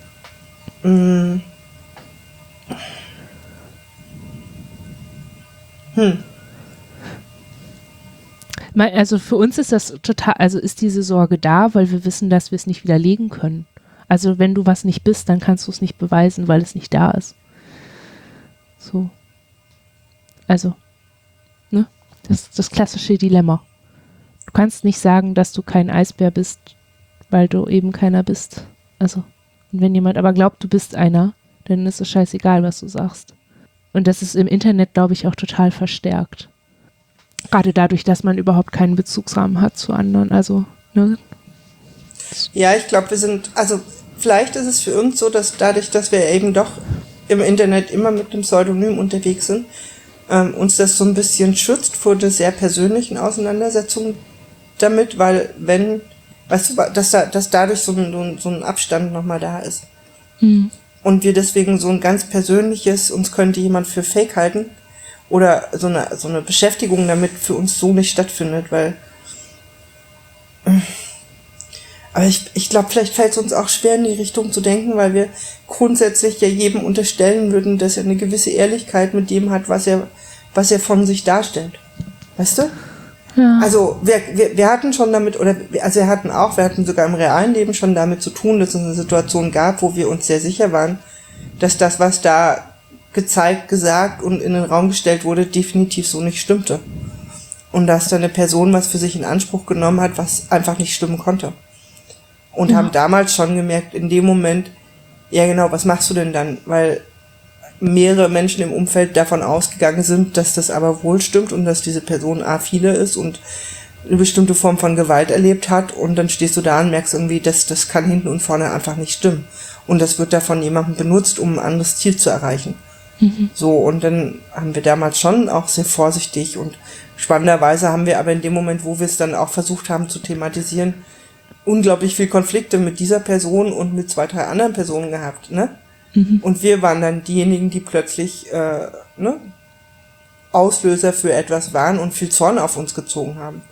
Also für uns ist das total, also ist diese Sorge da, weil wir wissen, dass wir es nicht widerlegen können. Also wenn du was nicht bist, dann kannst du es nicht beweisen, weil es nicht da ist. So. Also, ne? Das ist das klassische Dilemma. Du kannst nicht sagen, dass du kein Eisbär bist, weil du eben keiner bist. Also, und wenn jemand aber glaubt, du bist einer, dann ist es scheißegal, was du sagst. Und das ist im Internet, glaube ich, auch total verstärkt. Gerade dadurch, dass man überhaupt keinen Bezugsrahmen hat zu anderen. Also, ne? Ja, ich glaube, also vielleicht ist es für uns so, dass dadurch, dass wir eben doch im Internet immer mit einem Pseudonym unterwegs sind, uns das so ein bisschen schützt vor der sehr persönlichen Auseinandersetzung damit, weil weißt du, dass dadurch so ein Abstand nochmal da ist. Mhm. Und wir deswegen so ein ganz persönliches, uns könnte jemand für Fake halten, oder so eine Beschäftigung damit für uns so nicht stattfindet, weil aber ich glaube, vielleicht fällt es uns auch schwer, in die Richtung zu denken, weil wir grundsätzlich ja jedem unterstellen würden, dass er eine gewisse Ehrlichkeit mit dem hat, was er von sich darstellt. Weißt du? Ja. Also wir hatten schon damit, wir hatten sogar im realen Leben schon damit zu tun, dass es eine Situation gab, wo wir uns sehr sicher waren, dass das, was da gezeigt, gesagt und in den Raum gestellt wurde, definitiv so nicht stimmte. Und dass da eine Person was für sich in Anspruch genommen hat, was einfach nicht stimmen konnte. Und haben damals schon gemerkt, in dem Moment, ja genau, was machst du denn dann? Weil mehrere Menschen im Umfeld davon ausgegangen sind, dass das aber wohl stimmt und dass diese Person viele ist und eine bestimmte Form von Gewalt erlebt hat, und dann stehst du da und merkst irgendwie, dass das kann hinten und vorne einfach nicht stimmen. Und das wird da von jemandem benutzt, um ein anderes Ziel zu erreichen. So, und dann haben wir damals schon auch sehr vorsichtig, und spannenderweise haben wir aber in dem Moment, wo wir es dann auch versucht haben zu thematisieren, unglaublich viel Konflikte mit dieser Person und mit 2, 3 anderen Personen gehabt, ne? Und wir waren dann diejenigen, die plötzlich, Auslöser für etwas waren und viel Zorn auf uns gezogen haben.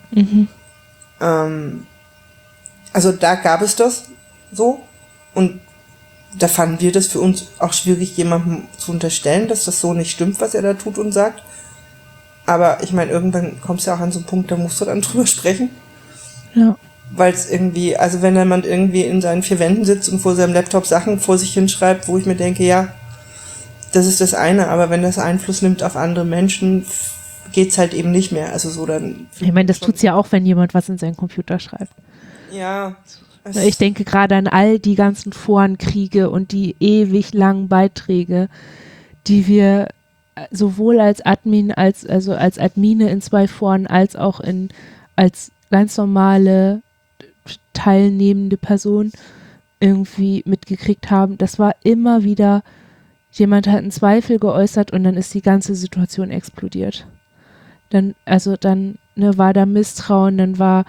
Also da gab es das so und da fanden wir das für uns auch schwierig, jemandem zu unterstellen, dass das so nicht stimmt, was er da tut und sagt. Aber ich meine, irgendwann kommst du ja auch an so einen Punkt, da musst du dann drüber sprechen. Ja. Weil es irgendwie, also wenn jemand irgendwie in seinen 4 Wänden sitzt und vor seinem Laptop Sachen vor sich hinschreibt, wo ich mir denke, ja, das ist das eine, aber wenn das Einfluss nimmt auf andere Menschen, geht's halt eben nicht mehr. Also so dann. Ich meine, das tut's ja auch, wenn jemand was in seinen Computer schreibt. Ja. Ich denke gerade an all die ganzen Forenkriege und die ewig langen Beiträge, die wir sowohl als Admin, als Admine in 2 Foren, als auch als ganz normale teilnehmende Person irgendwie mitgekriegt haben. Das war immer wieder, jemand hat einen Zweifel geäußert und dann ist die ganze Situation explodiert. Dann war da Misstrauen, dann war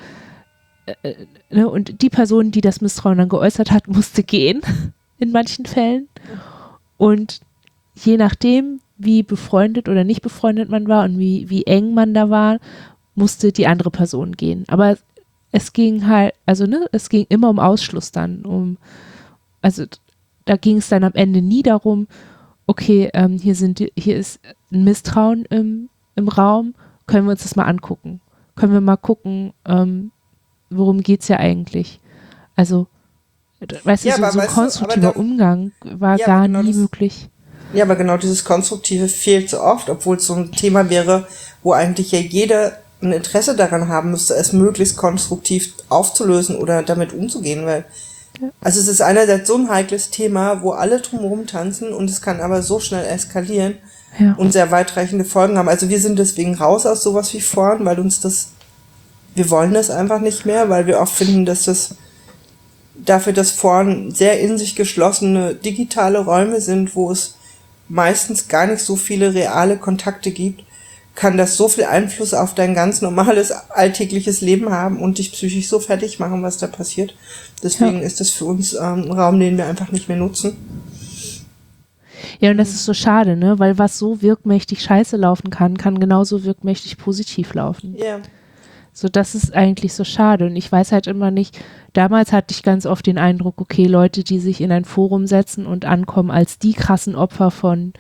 und die Person, die das Misstrauen dann geäußert hat, musste gehen in manchen Fällen. Und je nachdem, wie befreundet oder nicht befreundet man war und wie eng man da war, musste die andere Person gehen. Aber es ging halt, es ging immer um Ausschluss dann. Da ging es dann am Ende nie darum, okay, hier ist ein Misstrauen im Raum, können wir uns das mal angucken. Können wir mal gucken, worum geht's ja eigentlich? Also, weißt du, so ein konstruktiver Umgang war gar nie möglich. Ja, aber genau dieses Konstruktive fehlt so oft, obwohl es so ein Thema wäre, wo eigentlich ja jeder ein Interesse daran haben müsste, es möglichst konstruktiv aufzulösen oder damit umzugehen, weil also es ist einerseits so ein heikles Thema, wo alle drumherum tanzen und es kann aber so schnell eskalieren und sehr weitreichende Folgen haben. Also wir sind deswegen raus aus sowas wie Foren, weil wir wollen das einfach nicht mehr, weil wir oft finden, dass dass Foren sehr in sich geschlossene digitale Räume sind, wo es meistens gar nicht so viele reale Kontakte gibt, kann das so viel Einfluss auf dein ganz normales alltägliches Leben haben und dich psychisch so fertig machen, was da passiert. Deswegen ist das für uns ein Raum, den wir einfach nicht mehr nutzen. Ja, und das ist so schade, ne? Weil was so wirkmächtig scheiße laufen kann genauso wirkmächtig positiv laufen. Ja. So, das ist eigentlich so schade. Und ich weiß halt immer nicht, damals hatte ich ganz oft den Eindruck, okay, Leute, die sich in ein Forum setzen und ankommen als die krassen Opfer von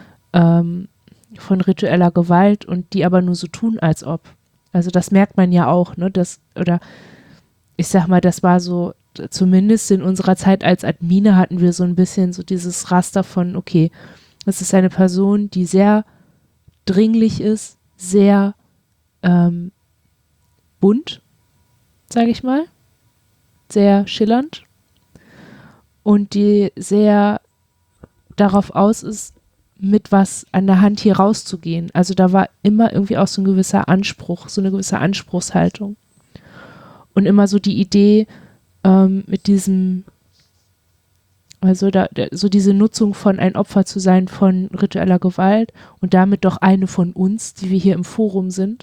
ritueller Gewalt und die aber nur so tun, als ob. Also das merkt man ja auch, ne? Ich sag mal, das war so, zumindest in unserer Zeit als Admine hatten wir so ein bisschen so dieses Raster von, okay, das ist eine Person, die sehr dringlich ist, sehr bunt, sage ich mal, sehr schillernd und die sehr darauf aus ist, mit was an der Hand hier rauszugehen. Also da war immer irgendwie auch so ein gewisser Anspruch, so eine gewisse Anspruchshaltung. Und immer so die Idee mit diesem, also so diese Nutzung von ein Opfer zu sein von ritueller Gewalt und damit doch eine von uns, die wir hier im Forum sind,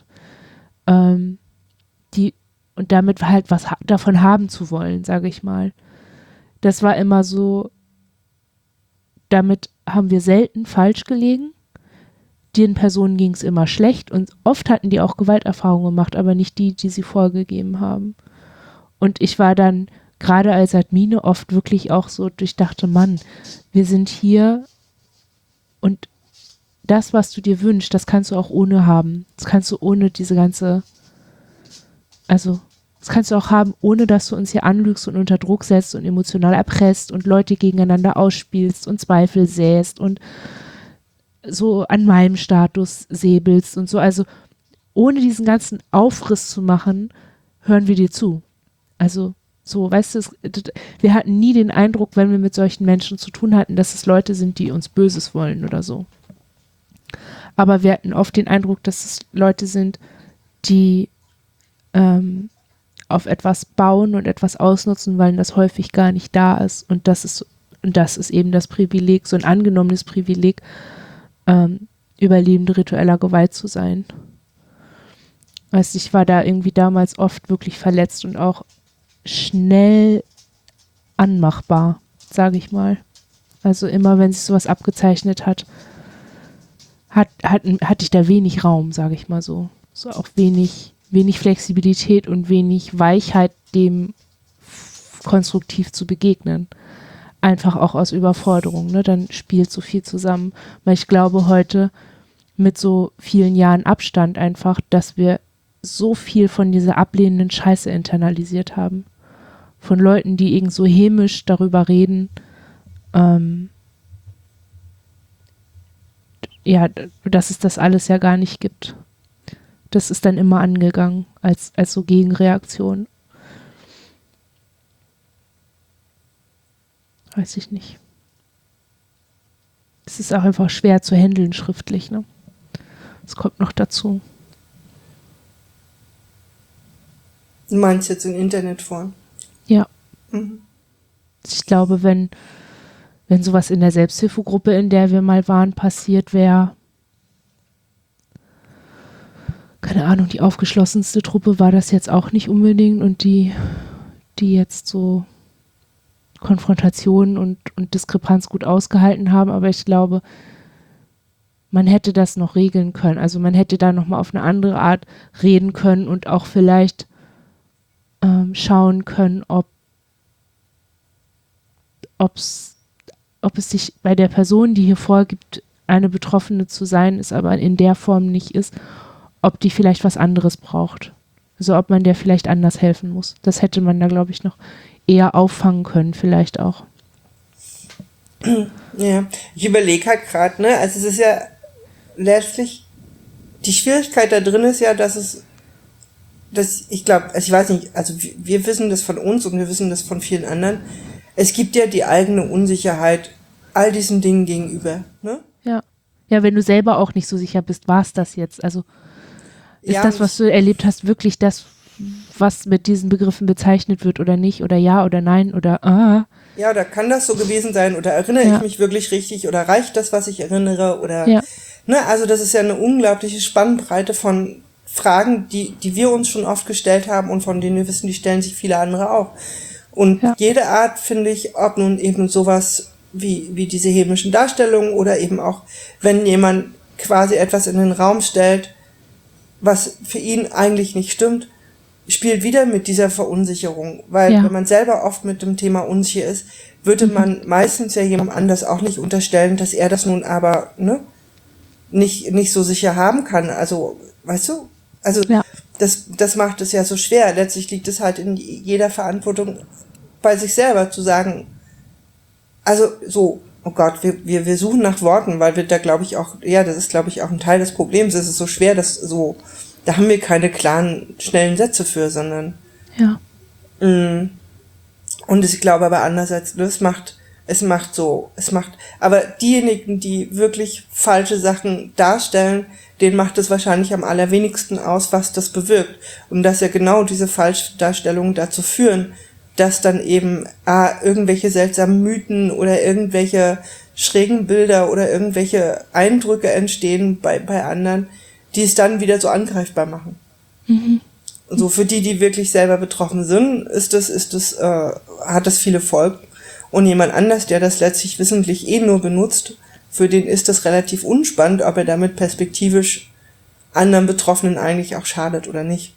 und damit halt was davon haben zu wollen, sage ich mal. Das war immer so, damit haben wir selten falsch gelegen. Den Personen ging es immer schlecht und oft hatten die auch Gewalterfahrungen gemacht, aber nicht die sie vorgegeben haben. Und ich war dann gerade als Admine oft wirklich auch so, ich dachte, Mann, wir sind hier und das, was du dir wünschst, das kannst du auch ohne haben. Das kannst du ohne diese ganze, also das kannst du auch haben, ohne dass du uns hier anlügst und unter Druck setzt und emotional erpresst und Leute gegeneinander ausspielst und Zweifel säst und so an meinem Status säbelst und so. Also ohne diesen ganzen Aufriss zu machen, hören wir dir zu. Also so, weißt du, wir hatten nie den Eindruck, wenn wir mit solchen Menschen zu tun hatten, dass es Leute sind, die uns Böses wollen oder so. Aber wir hatten oft den Eindruck, dass es Leute sind, die auf etwas bauen und etwas ausnutzen, weil das häufig gar nicht da ist. Und das ist eben das Privileg, so ein angenommenes Privileg, Überlebende ritueller Gewalt zu sein. Weißt du, ich war da irgendwie damals oft wirklich verletzt und auch schnell anmachbar, sage ich mal. Also immer, wenn sich sowas abgezeichnet hat, hatte ich da wenig Raum, sage ich mal so. So auch wenig Flexibilität und wenig Weichheit, dem konstruktiv zu begegnen. Einfach auch aus Überforderung, ne? Dann spielt so viel zusammen. Weil ich glaube heute mit so vielen Jahren Abstand einfach, dass wir so viel von dieser ablehnenden Scheiße internalisiert haben. Von Leuten, die irgend so hämisch darüber reden, ja, dass es das alles ja gar nicht gibt. Das ist dann immer angegangen als so Gegenreaktion. Weiß ich nicht. Es ist auch einfach schwer zu handeln schriftlich, ne? Das kommt noch dazu. Du meinst jetzt in Internetform? Ja. Ich glaube, wenn sowas in der Selbsthilfegruppe, in der wir mal waren, passiert wäre, keine Ahnung, die aufgeschlossenste Truppe war das jetzt auch nicht unbedingt und die jetzt so Konfrontation und Diskrepanz gut ausgehalten haben, aber ich glaube, man hätte das noch regeln können. Also man hätte da nochmal auf eine andere Art reden können und auch vielleicht schauen können, ob es sich bei der Person, die hier vorgibt, eine Betroffene zu sein, ist aber in der Form nicht ist, ob die vielleicht was anderes braucht. Also ob man der vielleicht anders helfen muss. Das hätte man da, glaube ich, noch eher auffangen können, vielleicht auch. Ja, ich überlege halt gerade, ne, also es ist ja letztlich, die Schwierigkeit da drin ist ja, dass ich glaube, also ich weiß nicht, also wir wissen das von uns und wir wissen das von vielen anderen, es gibt ja die eigene Unsicherheit all diesen Dingen gegenüber, ne? Ja. Ja, wenn du selber auch nicht so sicher bist, war es das jetzt? Also ist Ja, das, was du erlebt hast, wirklich das, was mit diesen Begriffen bezeichnet wird oder nicht? Oder ja oder nein oder Ja, oder kann das so gewesen sein? Oder erinnere ich mich wirklich richtig? Oder reicht das, was ich erinnere? Oder, ne, also das ist ja eine unglaubliche Spannbreite von Fragen, die wir uns schon oft gestellt haben und von denen wir wissen, die stellen sich viele andere auch. Und jede Art, finde ich, ob nun eben sowas wie diese hämischen Darstellungen oder eben auch, wenn jemand quasi etwas in den Raum stellt, was für ihn eigentlich nicht stimmt, spielt wieder mit dieser Verunsicherung. Weil wenn man selber oft mit dem Thema unsicher ist, würde man meistens ja jemandem anders auch nicht unterstellen, dass er das nun aber nicht so sicher haben kann. Also, weißt du? Also das macht es ja so schwer. Letztlich liegt es halt in jeder Verantwortung bei sich selber zu sagen, also so, oh Gott, wir suchen nach Worten, weil wir da, glaube ich, auch, ja, das ist, glaube ich, auch ein Teil des Problems. Es ist so schwer, dass so, da haben wir keine klaren, schnellen Sätze für, sondern und ich glaube aber andererseits, aber diejenigen, die wirklich falsche Sachen darstellen, denen macht es wahrscheinlich am allerwenigsten aus, was das bewirkt. Und dass ja genau diese Falschdarstellungen dazu führen, dass dann eben irgendwelche seltsamen Mythen oder irgendwelche schrägen Bilder oder irgendwelche Eindrücke entstehen bei anderen, die es dann wieder so angreifbar machen. So für die wirklich selber betroffen sind, hat das viele Folgen. Und jemand anders, der das letztlich wissentlich nur benutzt, für den ist das relativ unspannend, ob er damit perspektivisch anderen Betroffenen eigentlich auch schadet oder nicht.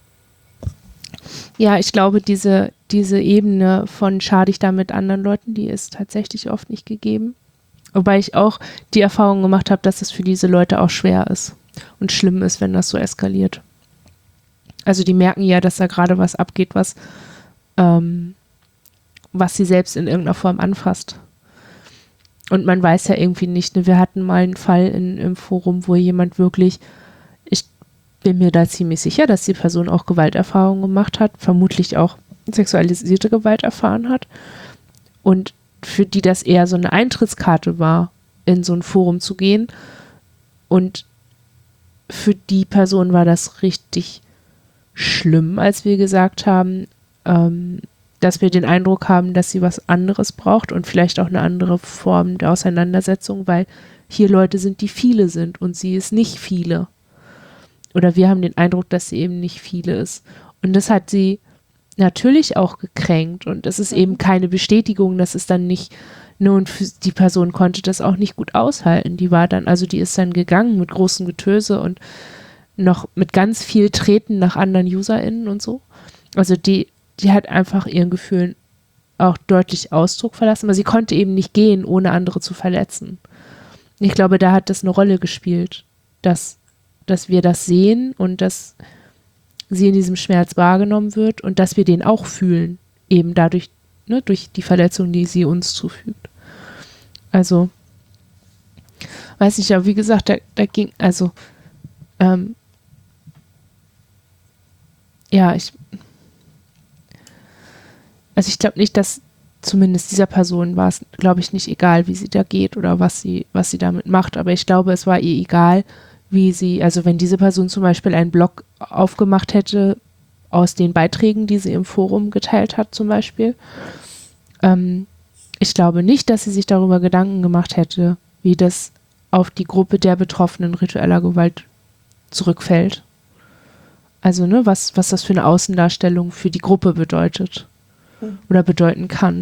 Ja, ich glaube, diese Ebene von schade ich damit anderen Leuten, die ist tatsächlich oft nicht gegeben. Wobei ich auch die Erfahrung gemacht habe, dass es für diese Leute auch schwer ist und schlimm ist, wenn das so eskaliert. Also die merken ja, dass da gerade was abgeht, was sie selbst in irgendeiner Form anfasst. Und man weiß ja irgendwie nicht, ne? Wir hatten mal einen Fall im Forum, wo jemand wirklich, ich bin mir da ziemlich sicher, dass die Person auch Gewalterfahrungen gemacht hat, vermutlich auch sexualisierte Gewalt erfahren hat und für die das eher so eine Eintrittskarte war, in so ein Forum zu gehen. Und für die Person war das richtig schlimm, als wir gesagt haben, dass wir den Eindruck haben, dass sie was anderes braucht und vielleicht auch eine andere Form der Auseinandersetzung, weil hier Leute sind, die viele sind und sie ist nicht viele. Oder wir haben den Eindruck, dass sie eben nicht viele ist. Und das hat sie natürlich auch gekränkt und es ist eben keine Bestätigung, dass es dann nicht, ne, und die Person konnte das auch nicht gut aushalten. Die ist dann gegangen mit großem Getöse und noch mit ganz viel Treten nach anderen UserInnen und so. Also die hat einfach ihren Gefühlen auch deutlich Ausdruck verlassen, aber sie konnte eben nicht gehen, ohne andere zu verletzen. Ich glaube, da hat das eine Rolle gespielt, dass wir das sehen und dass sie in diesem Schmerz wahrgenommen wird und dass wir den auch fühlen, eben dadurch, ne, durch die Verletzung, die sie uns zufügt. Also, weiß nicht, aber wie gesagt, da ging, also, ich glaube nicht, dass zumindest dieser Person war es, glaube ich, nicht egal, wie sie da geht oder was sie damit macht, aber ich glaube, es war ihr egal, also wenn diese Person zum Beispiel einen Blog aufgemacht hätte aus den Beiträgen, die sie im Forum geteilt hat zum Beispiel, ich glaube nicht, dass sie sich darüber Gedanken gemacht hätte, wie das auf die Gruppe der Betroffenen ritueller Gewalt zurückfällt. Also, ne, was das für eine Außendarstellung für die Gruppe bedeutet oder bedeuten kann.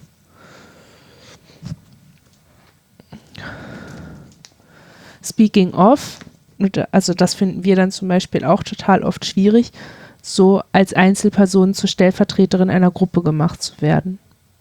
Speaking of, also das finden wir dann zum Beispiel auch total oft schwierig, so als Einzelperson zur Stellvertreterin einer Gruppe gemacht zu werden.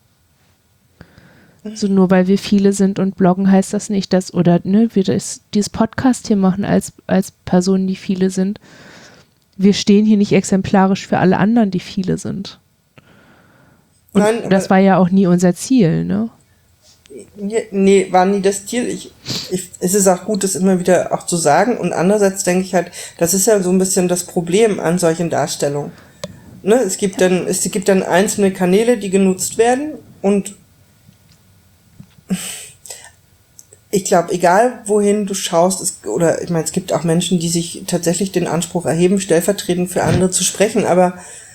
So nur weil wir viele sind und bloggen, heißt das nicht, dass, oder ne, wir dieses Podcast hier machen als Personen, die viele sind. Wir stehen hier nicht exemplarisch für alle anderen, die viele sind. Und nein, das war ja auch nie unser Ziel, ne? Nee, war nie das Ziel. Es ist auch gut, das immer wieder auch zu sagen. Und andererseits denke ich halt, das ist ja so ein bisschen das Problem an solchen Darstellungen. Ne? Es gibt dann einzelne Kanäle, die genutzt werden und ich glaube, egal wohin du schaust, es gibt auch Menschen, die sich tatsächlich den Anspruch erheben, stellvertretend für andere zu sprechen, aber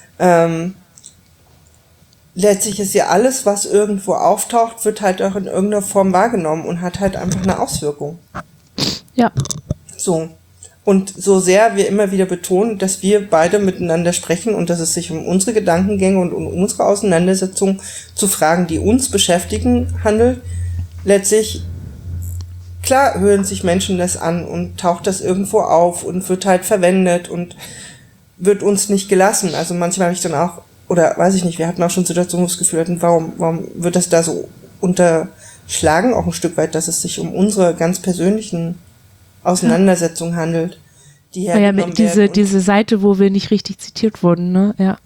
letztlich ist ja alles, was irgendwo auftaucht, wird halt auch in irgendeiner Form wahrgenommen und hat halt einfach eine Auswirkung. Ja. So. Und so sehr wir immer wieder betonen, dass wir beide miteinander sprechen und dass es sich um unsere Gedankengänge und um unsere Auseinandersetzung zu Fragen, die uns beschäftigen, handelt, letztlich, klar hören sich Menschen das an und taucht das irgendwo auf und wird halt verwendet und wird uns nicht gelassen. Also manchmal habe ich dann auch, oder weiß ich nicht, wir hatten auch schon Situationen, wo wir das Gefühl hatten, warum wird das da so unterschlagen, auch ein Stück weit, dass es sich um unsere ganz persönlichen Auseinandersetzungen handelt. Die ja, mit diese Seite, wo wir nicht richtig zitiert wurden, ne? Ja.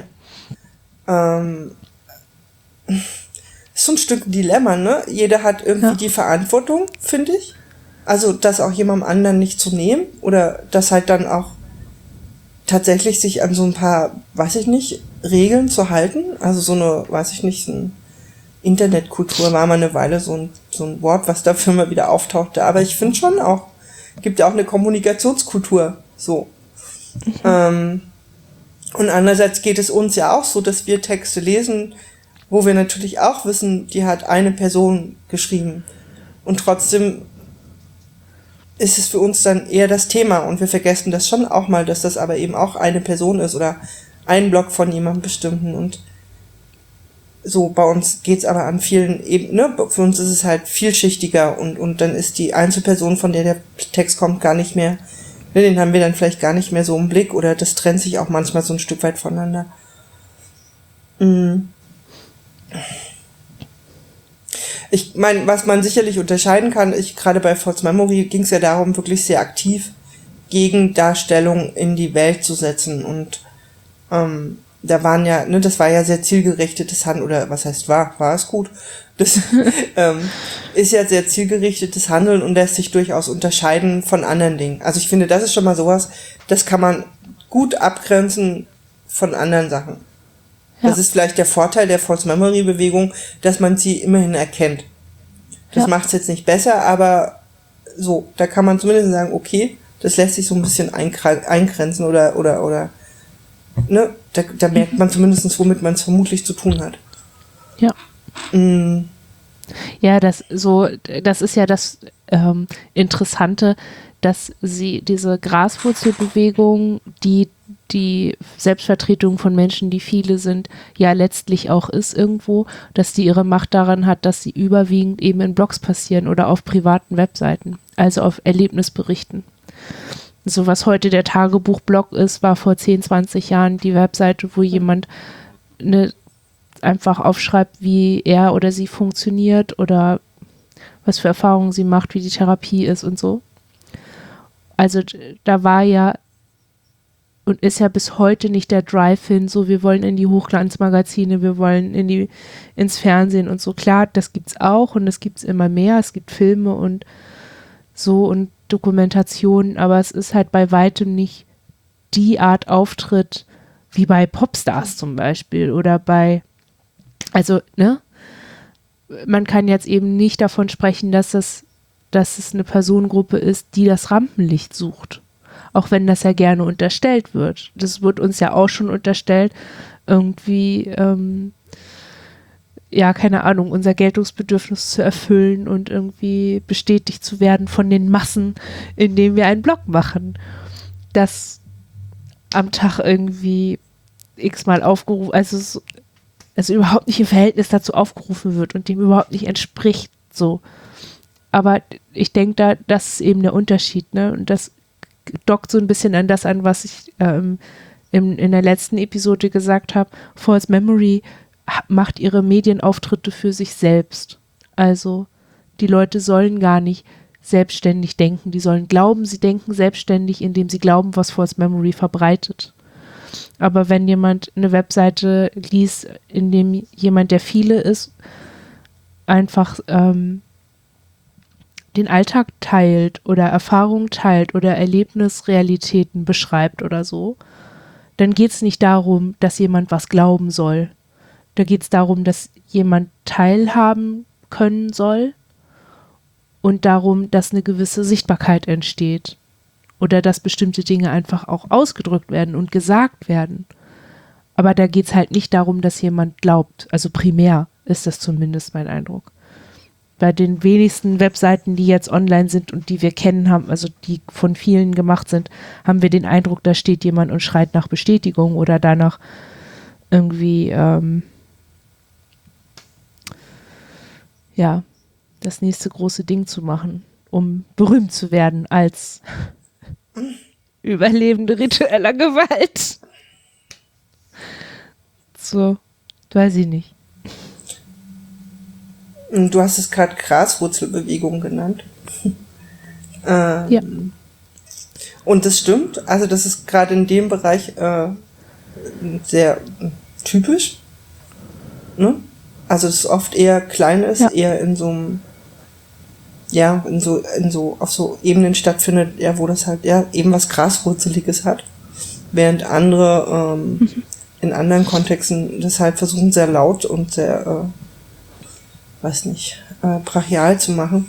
Ist so ein Stück Dilemma, ne? Jeder hat irgendwie die Verantwortung, finde ich. Also, das auch jemandem anderen nicht zu nehmen oder das halt dann auch tatsächlich sich an so ein paar, weiß ich nicht, Regeln zu halten. Also so eine, weiß ich nicht, eine Internetkultur war mal eine Weile so ein Wort, was dafür mal wieder auftauchte. Aber ich finde schon auch, gibt ja auch eine Kommunikationskultur, so. Und andererseits geht es uns ja auch so, dass wir Texte lesen, wo wir natürlich auch wissen, die hat eine Person geschrieben. Und trotzdem ist es für uns dann eher das Thema und wir vergessen das schon auch mal, dass das aber eben auch eine Person ist oder ein Blog von jemandem bestimmten und so, bei uns geht's aber an vielen Ebenen, ne? Für uns ist es halt vielschichtiger und dann ist die Einzelperson, von der Text kommt, gar nicht mehr, ne, den haben wir dann vielleicht gar nicht mehr so im Blick oder das trennt sich auch manchmal so ein Stück weit voneinander. Ich meine, was man sicherlich unterscheiden kann, gerade bei False Memory ging es ja darum, wirklich sehr aktiv Gegendarstellung in die Welt zu setzen und da waren ja, ne, das war ja sehr zielgerichtetes Handeln, oder was heißt war es gut? Das ist ja sehr zielgerichtetes Handeln und lässt sich durchaus unterscheiden von anderen Dingen. Also ich finde, das ist schon mal sowas, das kann man gut abgrenzen von anderen Sachen. Ja. Das ist vielleicht der Vorteil der False Memory Bewegung, dass man sie immerhin erkennt. Das macht es jetzt nicht besser, aber so, da kann man zumindest sagen, okay, das lässt sich so ein bisschen eingrenzen oder ne, da merkt man zumindest, womit man es vermutlich zu tun hat. Ja. Ja, das ist ja das Interessante, dass sie diese Graswurzelbewegung, die Selbstvertretung von Menschen, die viele sind, ja letztlich auch ist irgendwo, dass die ihre Macht daran hat, dass sie überwiegend eben in Blogs passieren oder auf privaten Webseiten, also auf Erlebnisberichten. So was heute der Tagebuchblog ist, war vor 10, 20 Jahren die Webseite, wo jemand einfach aufschreibt, wie er oder sie funktioniert oder was für Erfahrungen sie macht, wie die Therapie ist und so. Also da war ja und ist ja bis heute nicht der Drive hin, so wir wollen in die Hochglanzmagazine, wir wollen ins Fernsehen und so. Klar, das gibt's auch und es gibt's immer mehr, es gibt Filme und so und Dokumentationen, aber es ist halt bei weitem nicht die Art Auftritt wie bei Popstars zum Beispiel oder man kann jetzt eben nicht davon sprechen, dass es eine Personengruppe ist, die das Rampenlicht sucht. Auch wenn das ja gerne unterstellt wird. Das wird uns ja auch schon unterstellt, irgendwie, keine Ahnung, unser Geltungsbedürfnis zu erfüllen und irgendwie bestätigt zu werden von den Massen, indem wir einen Blog machen, das am Tag irgendwie x-mal aufgerufen, also überhaupt nicht im Verhältnis dazu aufgerufen wird und dem überhaupt nicht entspricht, so. Aber ich denke, das ist eben der Unterschied, ne? Und das dockt so ein bisschen an das an, was ich in der letzten Episode gesagt habe. False Memory macht ihre Medienauftritte für sich selbst. Also die Leute sollen gar nicht selbstständig denken. Die sollen glauben, sie denken selbstständig, indem sie glauben, was False Memory verbreitet. Aber wenn jemand eine Webseite liest, in dem jemand, der viele ist, einfach den Alltag teilt oder Erfahrungen teilt oder Erlebnisrealitäten beschreibt oder so, dann geht es nicht darum, dass jemand was glauben soll. Da geht es darum, dass jemand teilhaben können soll und darum, dass eine gewisse Sichtbarkeit entsteht oder dass bestimmte Dinge einfach auch ausgedrückt werden und gesagt werden. Aber da geht es halt nicht darum, dass jemand glaubt. Also primär ist das zumindest mein Eindruck. Bei den wenigsten Webseiten, die jetzt online sind und die wir kennen haben, also die von vielen gemacht sind, haben wir den Eindruck, da steht jemand und schreit nach Bestätigung oder danach irgendwie, das nächste große Ding zu machen, um berühmt zu werden als Überlebende ritueller Gewalt. So, weiß ich nicht. Du hast es gerade Graswurzelbewegung genannt. Ja. Und das stimmt, also das ist gerade in dem Bereich sehr typisch. Ne? Also es ist oft eher klein ist, eher in so einem, auf so Ebenen stattfindet, wo das halt eben was Graswurzeliges hat. Während andere in anderen Kontexten das halt versuchen, sehr laut und sehr brachial zu machen.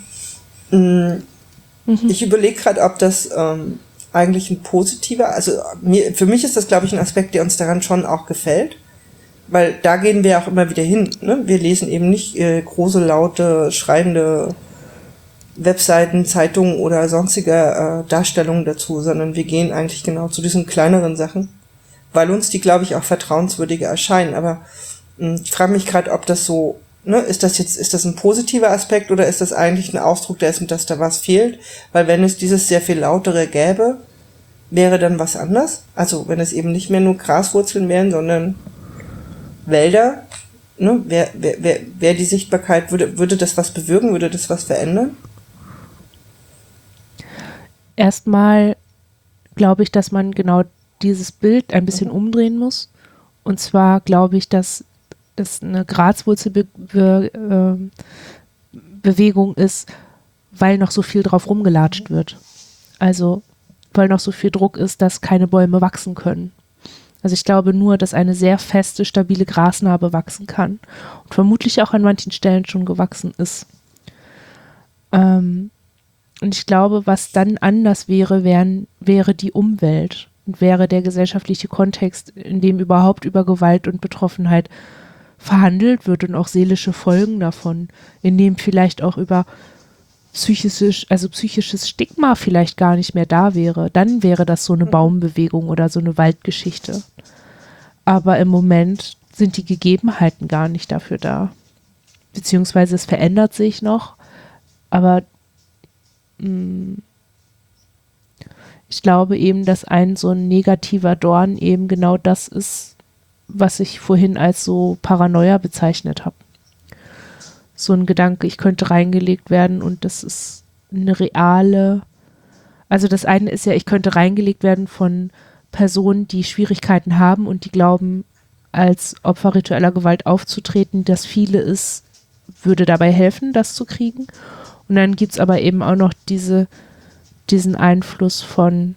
Ich überlege gerade, ob das eigentlich ein positiver, also für mich ist das, glaube ich, ein Aspekt, der uns daran schon auch gefällt, weil da gehen wir auch immer wieder hin. Ne? Wir lesen eben nicht große, laute, schreibende Webseiten, Zeitungen oder sonstige Darstellungen dazu, sondern wir gehen eigentlich genau zu diesen kleineren Sachen, weil uns die, glaube ich, auch vertrauenswürdiger erscheinen. Aber ich frage mich gerade, ob das so, ne, ist das ein positiver Aspekt oder ist das eigentlich ein Ausdruck dessen, dass da was fehlt? Weil wenn es dieses sehr viel lautere gäbe, wäre dann was anders? Also wenn es eben nicht mehr nur Graswurzeln wären, sondern Wälder, ne, wäre die Sichtbarkeit, würde das was bewirken, würde das was verändern? Erstmal glaube ich, dass man genau dieses Bild ein bisschen umdrehen muss. Und zwar glaube ich, dass das eine Graswurzelbewegung ist, weil noch so viel drauf rumgelatscht wird. Also weil noch so viel Druck ist, dass keine Bäume wachsen können. Also ich glaube nur, dass eine sehr feste, stabile Grasnarbe wachsen kann und vermutlich auch an manchen Stellen schon gewachsen ist. Und ich glaube, was dann anders wäre die Umwelt und wäre der gesellschaftliche Kontext, in dem überhaupt über Gewalt und Betroffenheit verhandelt wird und auch seelische Folgen davon, in dem vielleicht auch über psychisches Stigma vielleicht gar nicht mehr da wäre. Dann wäre das so eine Baumbewegung oder so eine Waldgeschichte. Aber im Moment sind die Gegebenheiten gar nicht dafür da. Beziehungsweise es verändert sich noch, aber ich glaube eben, dass so ein negativer Dorn eben genau das ist, was ich vorhin als so Paranoia bezeichnet habe. So ein Gedanke, ich könnte reingelegt werden und das ist eine reale, also das eine ist ja, ich könnte reingelegt werden von Personen, die Schwierigkeiten haben und die glauben, als Opfer ritueller Gewalt aufzutreten, dass viele ist, würde dabei helfen, das zu kriegen. Und dann gibt es aber eben auch noch diesen Einfluss von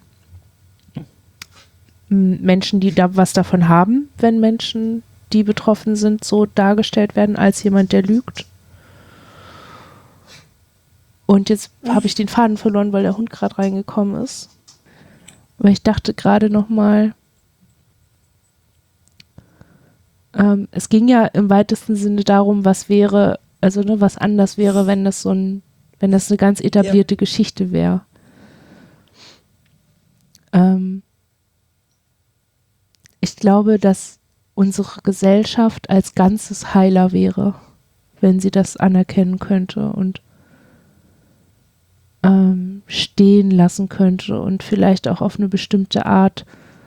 Menschen, die da was davon haben, wenn Menschen, die betroffen sind, so dargestellt werden als jemand, der lügt. Und jetzt habe ich den Faden verloren, weil der Hund gerade reingekommen ist. Aber ich dachte gerade noch mal, es ging ja im weitesten Sinne darum, was wäre, also ne, was anders wäre, wenn das eine ganz etablierte Geschichte wäre. Ich glaube, dass unsere Gesellschaft als Ganzes heiler wäre, wenn sie das anerkennen könnte und stehen lassen könnte und vielleicht auch auf eine bestimmte Art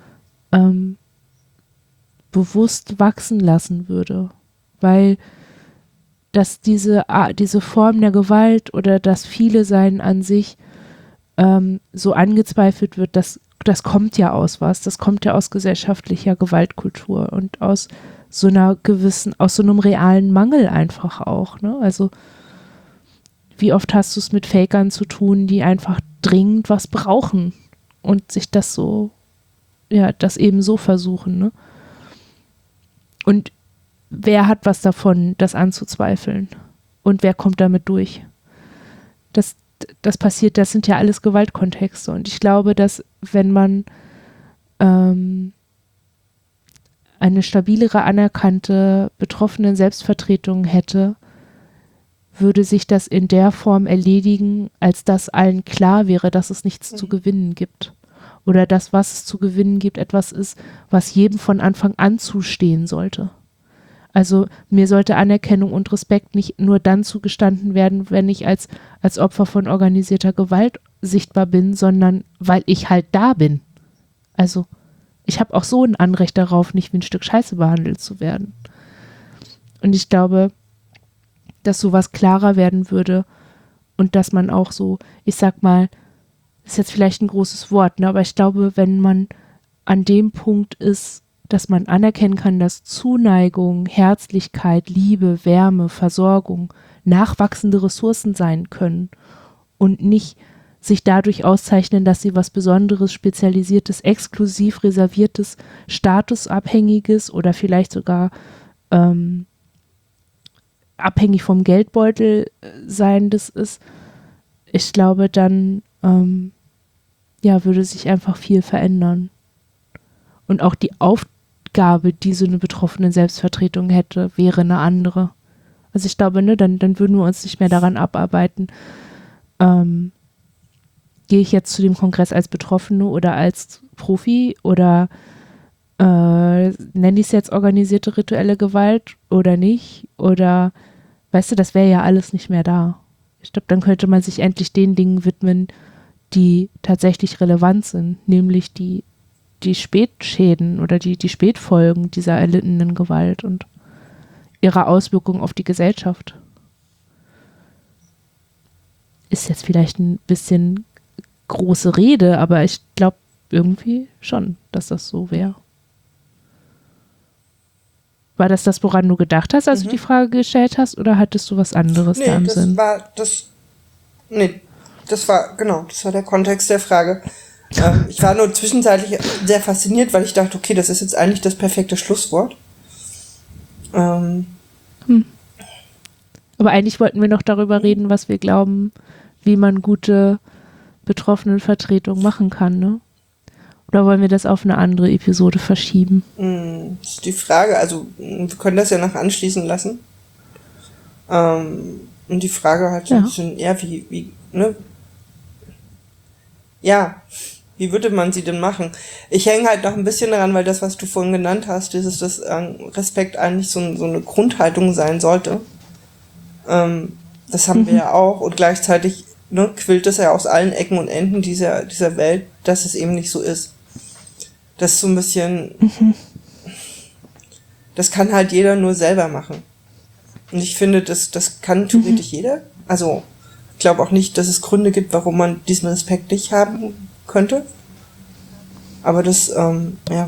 bewusst wachsen lassen würde. Weil dass diese Form der Gewalt oder das Viele-Sein an sich so angezweifelt wird, das kommt ja aus was. Das kommt ja aus gesellschaftlicher Gewaltkultur und aus so einem realen Mangel einfach auch. Ne? Also wie oft hast du es mit Fakern zu tun, die einfach dringend was brauchen und sich das eben so versuchen. Ne? Und wer hat was davon, das anzuzweifeln? Und wer kommt damit durch? Das passiert, das sind ja alles Gewaltkontexte. Und ich glaube, dass wenn man eine stabilere, anerkannte betroffenen Selbstvertretung hätte, würde sich das in der Form erledigen, als dass allen klar wäre, dass es nichts zu gewinnen gibt. Oder dass, was es zu gewinnen gibt, etwas ist, was jedem von Anfang an zustehen sollte. Also mir sollte Anerkennung und Respekt nicht nur dann zugestanden werden, wenn ich als Opfer von organisierter Gewalt sichtbar bin, sondern weil ich halt da bin. Also ich habe auch so ein Anrecht darauf, nicht wie ein Stück Scheiße behandelt zu werden. Und ich glaube, dass sowas klarer werden würde und dass man auch so, ich sag mal, ist jetzt vielleicht ein großes Wort, ne, aber ich glaube, wenn man an dem Punkt ist, dass man anerkennen kann, dass Zuneigung, Herzlichkeit, Liebe, Wärme, Versorgung nachwachsende Ressourcen sein können und nicht sich dadurch auszeichnen, dass sie was Besonderes, Spezialisiertes, exklusiv Reserviertes, Statusabhängiges oder vielleicht sogar abhängig vom Geldbeutel Seiendes ist. Ich glaube, dann würde sich einfach viel verändern. Und auch die Aufgabe, die so eine betroffene Selbstvertretung hätte, wäre eine andere. Also ich glaube, ne, dann würden wir uns nicht mehr daran abarbeiten, gehe ich jetzt zu dem Kongress als Betroffene oder als Profi oder nenne ich es jetzt organisierte rituelle Gewalt oder nicht? Oder, weißt du, das wäre ja alles nicht mehr da. Ich glaube, dann könnte man sich endlich den Dingen widmen, die tatsächlich relevant sind, nämlich die Spätschäden oder die Spätfolgen dieser erlittenen Gewalt und ihrer Auswirkungen auf die Gesellschaft. Ist jetzt vielleicht ein bisschen große Rede, aber ich glaube irgendwie schon, dass das so wäre. War das, woran du gedacht hast, als du die Frage gestellt hast, oder hattest du was anderes da im Sinn? Das war der Kontext der Frage. Ich war nur zwischenzeitlich sehr fasziniert, weil ich dachte, okay, das ist jetzt eigentlich das perfekte Schlusswort. Aber eigentlich wollten wir noch darüber reden, was wir glauben, wie man gute Betroffenenvertretung machen kann, ne? Oder wollen wir das auf eine andere Episode verschieben? Das ist die Frage, also wir können das ja noch anschließen lassen. Und die Frage halt ein bisschen eher, wie ne, ja, wie würde man sie denn machen? Ich hänge halt noch ein bisschen daran, weil das, was du vorhin genannt hast, dass Respekt eigentlich so eine Grundhaltung sein sollte. Das haben wir ja auch und gleichzeitig, ne, quillt es ja aus allen Ecken und Enden dieser Welt, dass es eben nicht so ist. Das ist so ein bisschen, das kann halt jeder nur selber machen. Und ich finde, das kann theoretisch jeder. Also, ich glaube auch nicht, dass es Gründe gibt, warum man diesen Respekt nicht haben könnte. Aber das, ja,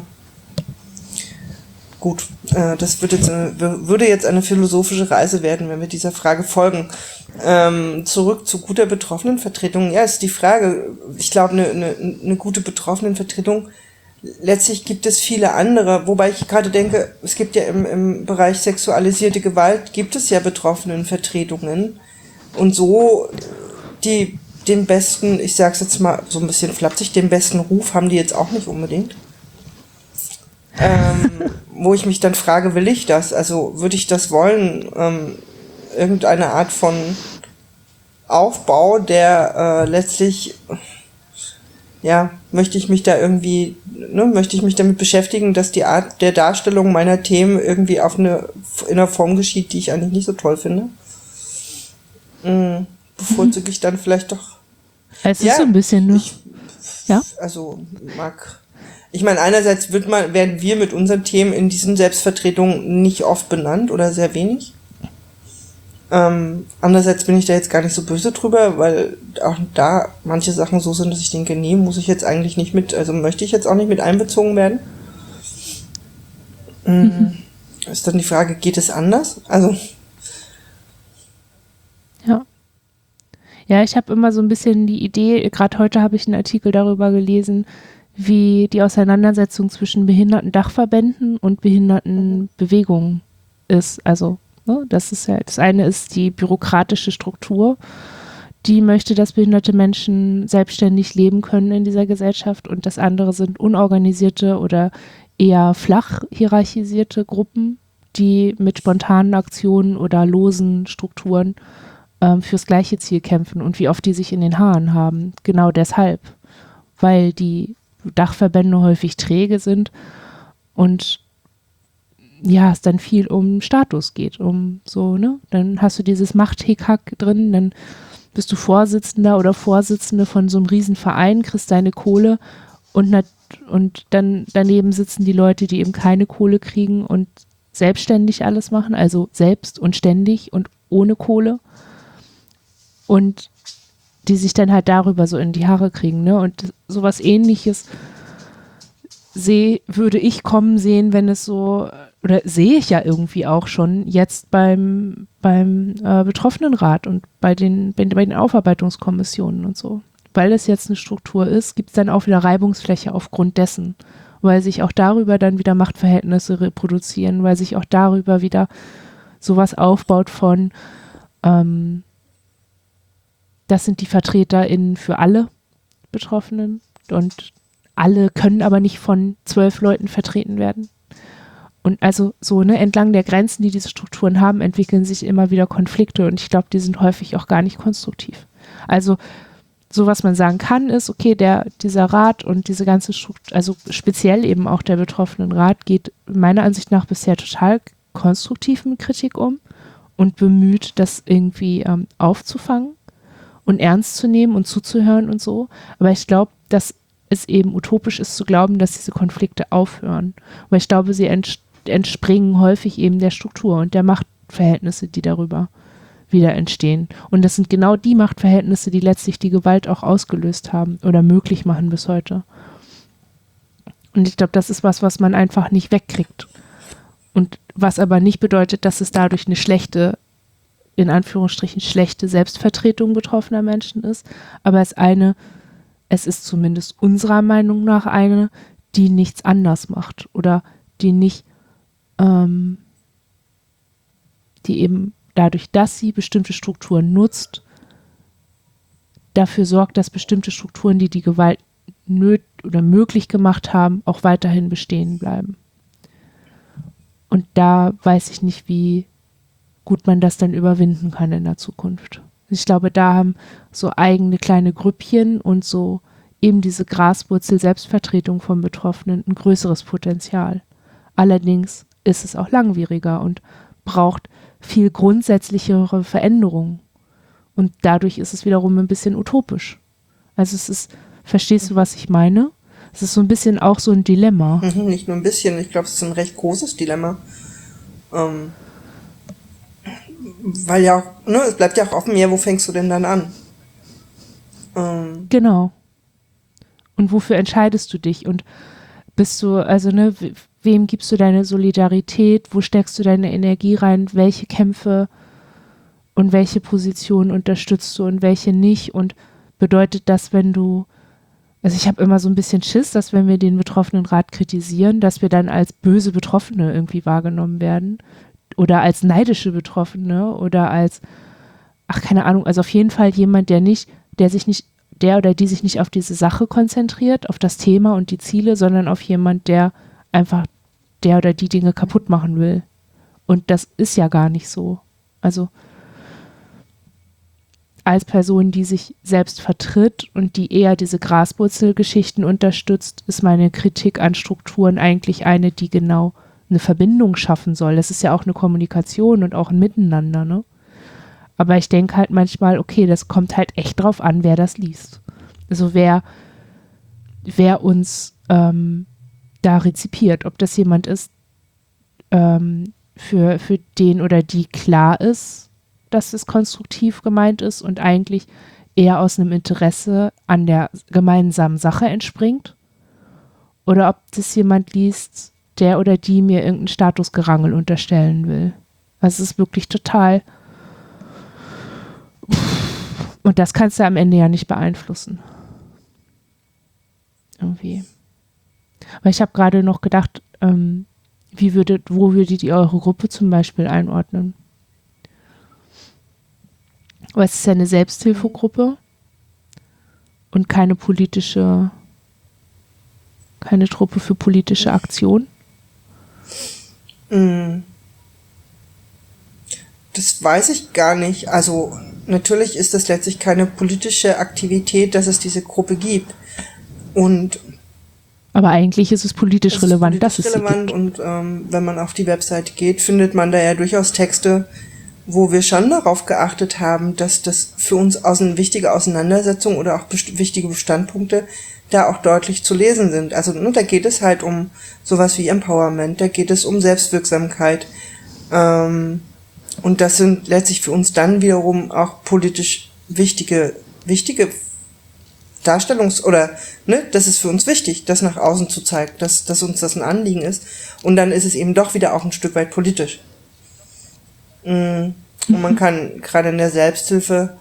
gut. Das würde jetzt eine philosophische Reise werden, wenn wir dieser Frage folgen. Zurück zu guter Betroffenenvertretung. Ja, ist die Frage. Ich glaube, eine gute Betroffenenvertretung, letztlich gibt es viele andere, wobei ich gerade denke, es gibt ja im Bereich sexualisierte Gewalt, gibt es ja Betroffenenvertretungen und so den besten, ich sag's jetzt mal so ein bisschen flapsig, den besten Ruf haben die jetzt auch nicht unbedingt. Wo ich mich dann frage, will ich das? Also würde ich das wollen? Irgendeine Art von Aufbau, der letztlich, ja, möchte ich mich damit beschäftigen, dass die Art der Darstellung meiner Themen irgendwie in einer Form geschieht, die ich eigentlich nicht so toll finde. Bevorzuge ich dann vielleicht doch. Es ist so ein bisschen, ne? Ich meine, einerseits werden wir mit unseren Themen in diesen Selbstvertretungen nicht oft benannt oder sehr wenig. Andererseits bin ich da jetzt gar nicht so böse drüber, weil auch da manche Sachen so sind, dass ich denke, nee, muss ich jetzt eigentlich nicht möchte ich jetzt auch nicht mit einbezogen werden. Ist dann die Frage, geht es anders? Also. Ja. Ja, ich habe immer so ein bisschen die Idee, gerade heute habe ich einen Artikel darüber gelesen, wie die Auseinandersetzung zwischen Behindertendachverbänden und Behindertenbewegungen ist. Also, ne, das ist ja, das eine ist die bürokratische Struktur, die möchte, dass behinderte Menschen selbstständig leben können in dieser Gesellschaft, und das andere sind unorganisierte oder eher flach hierarchisierte Gruppen, die mit spontanen Aktionen oder losen Strukturen fürs gleiche Ziel kämpfen, und wie oft die sich in den Haaren haben. Genau deshalb, weil die Dachverbände häufig träge sind und ja, es dann viel um Status geht, um so, ne? Dann hast du dieses Machthickhack drin, dann bist du Vorsitzender oder Vorsitzende von so einem Riesenverein, kriegst deine Kohle und dann daneben sitzen die Leute, die eben keine Kohle kriegen und selbstständig alles machen, also selbst und ständig und ohne Kohle, und die sich dann halt darüber so in die Haare kriegen, ne? Und sowas Ähnliches würde ich kommen sehen, wenn es so, oder sehe ich ja irgendwie auch schon jetzt beim Betroffenenrat und bei den Aufarbeitungskommissionen und so. Weil es jetzt eine Struktur ist, gibt es dann auch wieder Reibungsfläche aufgrund dessen, weil sich auch darüber dann wieder Machtverhältnisse reproduzieren, weil sich auch darüber wieder sowas aufbaut von das sind die VertreterInnen für alle Betroffenen und alle können aber nicht von 12 Leuten vertreten werden. Und also so, ne, entlang der Grenzen, die diese Strukturen haben, entwickeln sich immer wieder Konflikte, und ich glaube, die sind häufig auch gar nicht konstruktiv. Also so, was man sagen kann, ist, okay, dieser Rat und diese ganze Struktur, also speziell eben auch der Betroffenenrat, geht meiner Ansicht nach bisher total konstruktiv mit Kritik um und bemüht, das irgendwie aufzufangen und ernst zu nehmen und zuzuhören und so. Aber ich glaube, dass es eben utopisch ist zu glauben, dass diese Konflikte aufhören. Weil ich glaube, sie entspringen häufig eben der Struktur und der Machtverhältnisse, die darüber wieder entstehen. Und das sind genau die Machtverhältnisse, die letztlich die Gewalt auch ausgelöst haben oder möglich machen bis heute. Und ich glaube, das ist was man einfach nicht wegkriegt. Und was aber nicht bedeutet, dass es dadurch eine schlechte, in Anführungsstrichen schlechte Selbstvertretung betroffener Menschen ist, aber es ist zumindest unserer Meinung nach eine, die nichts anders macht oder die nicht, die eben dadurch, dass sie bestimmte Strukturen nutzt, dafür sorgt, dass bestimmte Strukturen, die die Gewalt oder möglich gemacht haben, auch weiterhin bestehen bleiben. Und da weiß ich nicht, wie gut man das dann überwinden kann in der Zukunft. Ich glaube, da haben so eigene kleine Grüppchen und so eben diese Graswurzel-Selbstvertretung von Betroffenen ein größeres Potenzial. Allerdings ist es auch langwieriger und braucht viel grundsätzlichere Veränderungen. Und dadurch ist es wiederum ein bisschen utopisch. Also es ist, verstehst du, was ich meine? Es ist so ein bisschen auch so ein Dilemma. Nicht nur ein bisschen, ich glaube, es ist ein recht großes Dilemma. Weil ja auch, ne, es bleibt ja auch offen, ja, wo fängst du denn dann an? Genau. Und wofür entscheidest du dich? Und bist du, also ne, wem gibst du deine Solidarität? Wo steckst du deine Energie rein? Welche Kämpfe und welche Positionen unterstützt du und welche nicht? Und bedeutet das, wenn du, also ich habe immer so ein bisschen Schiss, dass wenn wir den Betroffenenrat kritisieren, dass wir dann als böse Betroffene irgendwie wahrgenommen werden oder als neidische Betroffene oder als, ach keine Ahnung, also auf jeden Fall jemand, der oder die sich nicht auf diese Sache konzentriert, auf das Thema und die Ziele, sondern auf jemand, der einfach der oder die Dinge kaputt machen will. Und das ist ja gar nicht so. Also als Person, die sich selbst vertritt und die eher diese Graswurzelgeschichten unterstützt, ist meine Kritik an Strukturen eigentlich eine, die genau eine Verbindung schaffen soll. Das ist ja auch eine Kommunikation und auch ein Miteinander, ne? Aber ich denke halt manchmal, okay, das kommt halt echt drauf an, wer das liest. Also wer uns da rezipiert, ob das jemand ist, für den oder die klar ist, dass es konstruktiv gemeint ist und eigentlich eher aus einem Interesse an der gemeinsamen Sache entspringt. Oder ob das jemand liest, der oder die mir irgendein Statusgerangel unterstellen will. Also es ist wirklich total. Und das kannst du am Ende ja nicht beeinflussen. Irgendwie. Aber ich habe gerade noch gedacht, wo würdet ihr eure Gruppe zum Beispiel einordnen? Aber es ist ja eine Selbsthilfegruppe und keine Truppe für politische Aktion. Das weiß ich gar nicht. Also natürlich ist das letztlich keine politische Aktivität, dass es diese Gruppe gibt. Aber eigentlich ist es politisch relevant, dass es sie gibt. Und wenn man auf die Website geht, findet man da ja durchaus Texte, wo wir schon darauf geachtet haben, dass das für uns wichtige Auseinandersetzungen oder auch wichtige Standpunkte da auch deutlich zu lesen sind. Also da geht es halt um sowas wie Empowerment, da geht es um Selbstwirksamkeit. Und das sind letztlich für uns dann wiederum auch politisch wichtige das ist für uns wichtig, das nach außen zu zeigen, dass uns das ein Anliegen ist. Und dann ist es eben doch wieder auch ein Stück weit politisch. Und man kann gerade in der Selbsthilfe,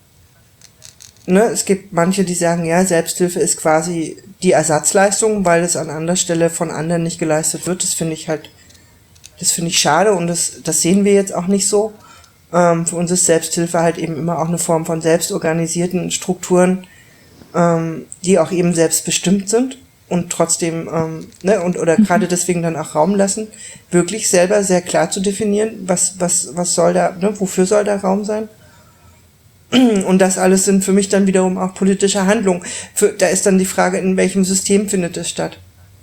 es gibt manche, die sagen, ja, Selbsthilfe ist quasi die Ersatzleistung, weil es an anderer Stelle von anderen nicht geleistet wird. Das finde ich schade und das sehen wir jetzt auch nicht so. Für uns ist Selbsthilfe halt eben immer auch eine Form von selbstorganisierten Strukturen, die auch eben selbstbestimmt sind und trotzdem, oder gerade deswegen dann auch Raum lassen, wirklich selber sehr klar zu definieren, was soll da, wofür soll da Raum sein? Und das alles sind für mich dann wiederum auch politische Handlungen. Da ist dann die Frage, in welchem System findet es statt?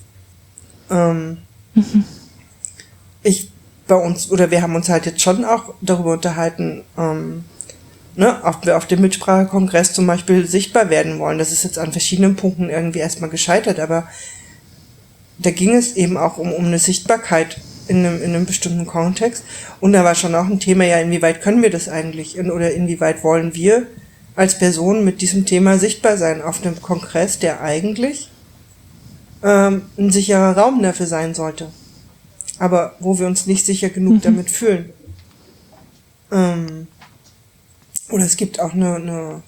Wir haben uns halt jetzt schon auch darüber unterhalten, ob wir auf dem Mitsprachekongress zum Beispiel sichtbar werden wollen. Das ist jetzt an verschiedenen Punkten irgendwie erstmal gescheitert, aber da ging es eben auch um eine Sichtbarkeit in einem bestimmten Kontext. Und da war schon auch ein Thema, ja, inwieweit können wir das eigentlich? Oder inwieweit wollen wir als Person mit diesem Thema sichtbar sein auf einem Kongress, der eigentlich ein sicherer Raum dafür sein sollte. Aber wo wir uns nicht sicher genug damit fühlen. Oder es gibt auch eine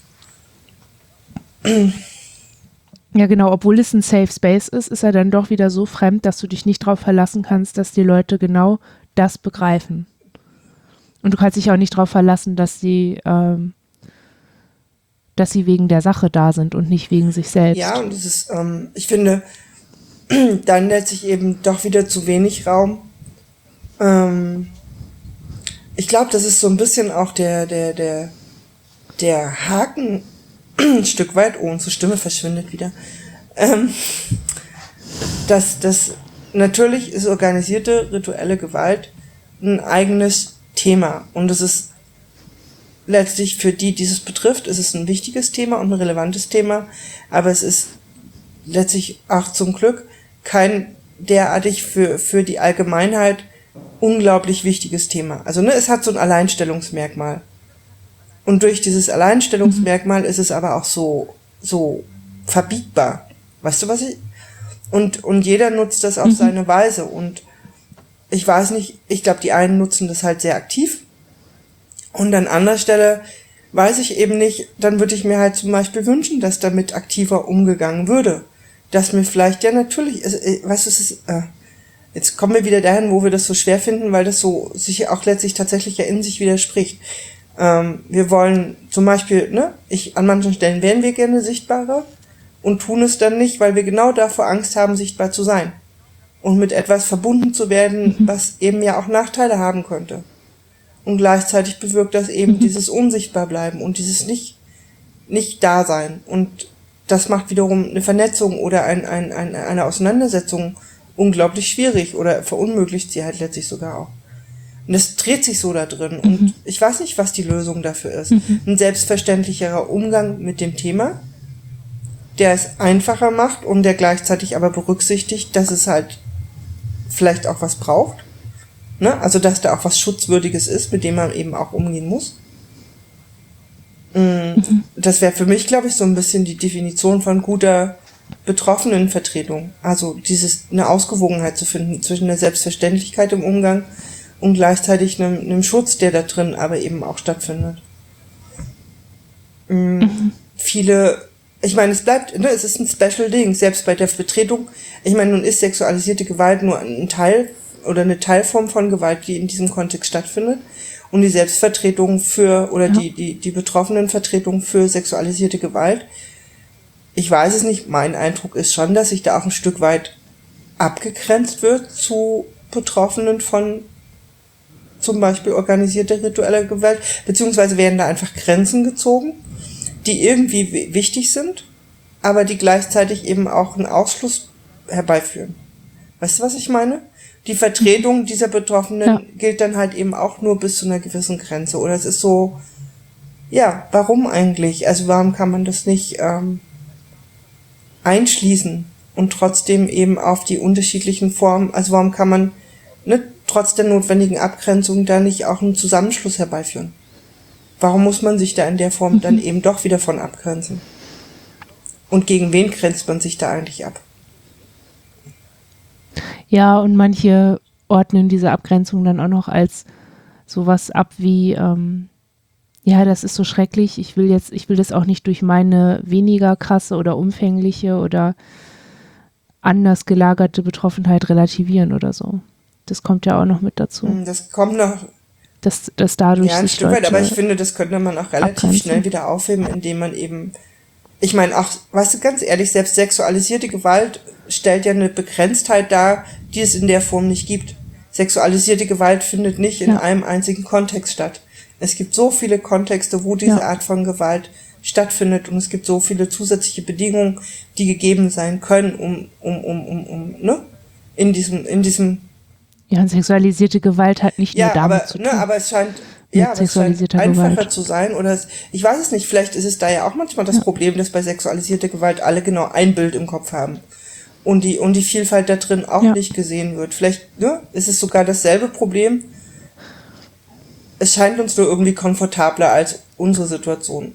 Ja, genau, obwohl es ein Safe Space ist er dann doch wieder so fremd, dass du dich nicht darauf verlassen kannst, dass die Leute genau das begreifen. Und du kannst dich auch nicht darauf verlassen, dass sie wegen der Sache da sind und nicht wegen sich selbst. Ja, und das ist, ich finde, dann lässt sich eben doch wieder zu wenig Raum. Ich glaube, das ist so ein bisschen auch der der Haken ein Stück weit, oh, unsere Stimme verschwindet wieder, dass das natürlich ist organisierte rituelle Gewalt ein eigenes Thema und es ist letztlich für die, die es betrifft, ist es ein wichtiges Thema und ein relevantes Thema, aber es ist letztlich auch zum Glück kein derartig für die Allgemeinheit unglaublich wichtiges Thema. Also es hat so ein Alleinstellungsmerkmal. Und durch dieses Alleinstellungsmerkmal ist es aber auch so verbiegbar. Weißt du, was ich? Und jeder nutzt das auf seine Weise. Und ich weiß nicht, ich glaube, die einen nutzen das halt sehr aktiv. Und an anderer Stelle weiß ich eben nicht, dann würde ich mir halt zum Beispiel wünschen, dass damit aktiver umgegangen würde. Dass mir vielleicht, ja natürlich, weißt du, es ist, jetzt kommen wir wieder dahin, wo wir das so schwer finden, weil das so sich auch letztlich tatsächlich ja in sich widerspricht. Wir wollen zum Beispiel, an manchen Stellen wären wir gerne sichtbarer und tun es dann nicht, weil wir genau davor Angst haben, sichtbar zu sein. Und mit etwas verbunden zu werden, was eben ja auch Nachteile haben könnte. Und gleichzeitig bewirkt das eben dieses Unsichtbarbleiben und dieses Nicht-Dasein. Und das macht wiederum eine Vernetzung oder eine Auseinandersetzung unglaublich schwierig oder verunmöglicht sie halt letztlich sogar auch. Und es dreht sich so da drin. Und ich weiß nicht, was die Lösung dafür ist. Ein selbstverständlicherer Umgang mit dem Thema, der es einfacher macht und der gleichzeitig aber berücksichtigt, dass es halt vielleicht auch was braucht. Also, dass da auch was Schutzwürdiges ist, mit dem man eben auch umgehen muss. Das wäre für mich, glaube ich, so ein bisschen die Definition von guter Betroffenenvertretung. Also eine Ausgewogenheit zu finden zwischen der Selbstverständlichkeit im Umgang und gleichzeitig einem Schutz, der da drin aber eben auch stattfindet. Viele, ich meine, es bleibt, es ist ein Special Ding, selbst bei der Vertretung. Ich meine, nun ist sexualisierte Gewalt nur ein Teil oder eine Teilform von Gewalt, die in diesem Kontext stattfindet. Und die Selbstvertretung die Betroffenenvertretung für sexualisierte Gewalt, ich weiß es nicht, mein Eindruck ist schon, dass sich da auch ein Stück weit abgegrenzt wird zu Betroffenen von zum Beispiel organisierter ritueller Gewalt, beziehungsweise werden da einfach Grenzen gezogen, die irgendwie wichtig sind, aber die gleichzeitig eben auch einen Ausschluss herbeiführen. Weißt du, was ich meine? Die Vertretung dieser Betroffenen gilt dann halt eben auch nur bis zu einer gewissen Grenze. Oder es ist so, ja, warum eigentlich? Also warum kann man das nicht einschließen und trotzdem eben auf die unterschiedlichen Formen, also warum kann man trotz der notwendigen Abgrenzung da nicht auch einen Zusammenschluss herbeiführen? Warum muss man sich da in der Form dann eben doch wieder von abgrenzen? Und gegen wen grenzt man sich da eigentlich ab? Ja, und manche ordnen diese Abgrenzung dann auch noch als sowas ab wie, das ist so schrecklich, ich will das auch nicht durch meine weniger krasse oder umfängliche oder anders gelagerte Betroffenheit relativieren oder so. Das kommt ja auch noch mit dazu. Das kommt noch. Dass dadurch ja, ein sich Stück weit, aber ich Leute finde, das könnte man auch relativ abgrenzen. schnell wieder aufheben, indem man eben, ich meine auch, weißt du, ganz ehrlich, selbst sexualisierte Gewalt stellt ja eine Begrenztheit dar, die es in der Form nicht gibt. Sexualisierte Gewalt findet nicht in einem einzigen Kontext statt. Es gibt so viele Kontexte, wo diese Art von Gewalt stattfindet und es gibt so viele zusätzliche Bedingungen, die gegeben sein können, in diesem Ja, und sexualisierte Gewalt hat nicht nur damit zu tun. Aber es scheint einfacher zu sein. Oder ich weiß es nicht, vielleicht ist es da ja auch manchmal das Problem, dass bei sexualisierter Gewalt alle genau ein Bild im Kopf haben. Und die Vielfalt da drin auch nicht gesehen wird. Vielleicht ist es sogar dasselbe Problem. Es scheint uns nur irgendwie komfortabler als unsere Situation.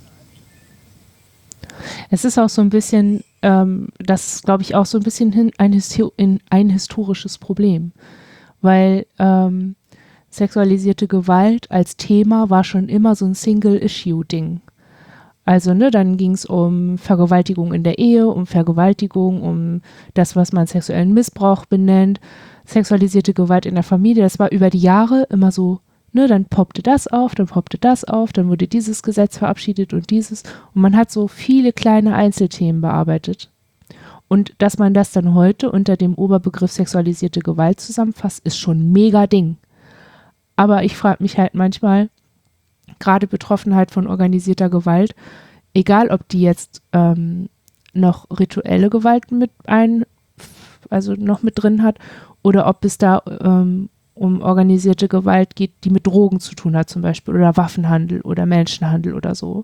Es ist auch so ein bisschen, das ist, glaube ich, auch so ein bisschen ein historisches Problem. Weil sexualisierte Gewalt als Thema war schon immer so ein Single-Issue-Ding. Also, dann ging es um Vergewaltigung in der Ehe, um Vergewaltigung, um das, was man sexuellen Missbrauch benennt, sexualisierte Gewalt in der Familie. Das war über die Jahre immer so, dann poppte das auf, dann wurde dieses Gesetz verabschiedet und dieses. Und man hat so viele kleine Einzelthemen bearbeitet. Und dass man das dann heute unter dem Oberbegriff sexualisierte Gewalt zusammenfasst, ist schon ein mega Ding. Aber ich frage mich halt manchmal, gerade Betroffenheit von organisierter Gewalt, egal ob die jetzt noch rituelle Gewalt also noch mit drin hat, oder ob es da um organisierte Gewalt geht, die mit Drogen zu tun hat zum Beispiel, oder Waffenhandel oder Menschenhandel oder so.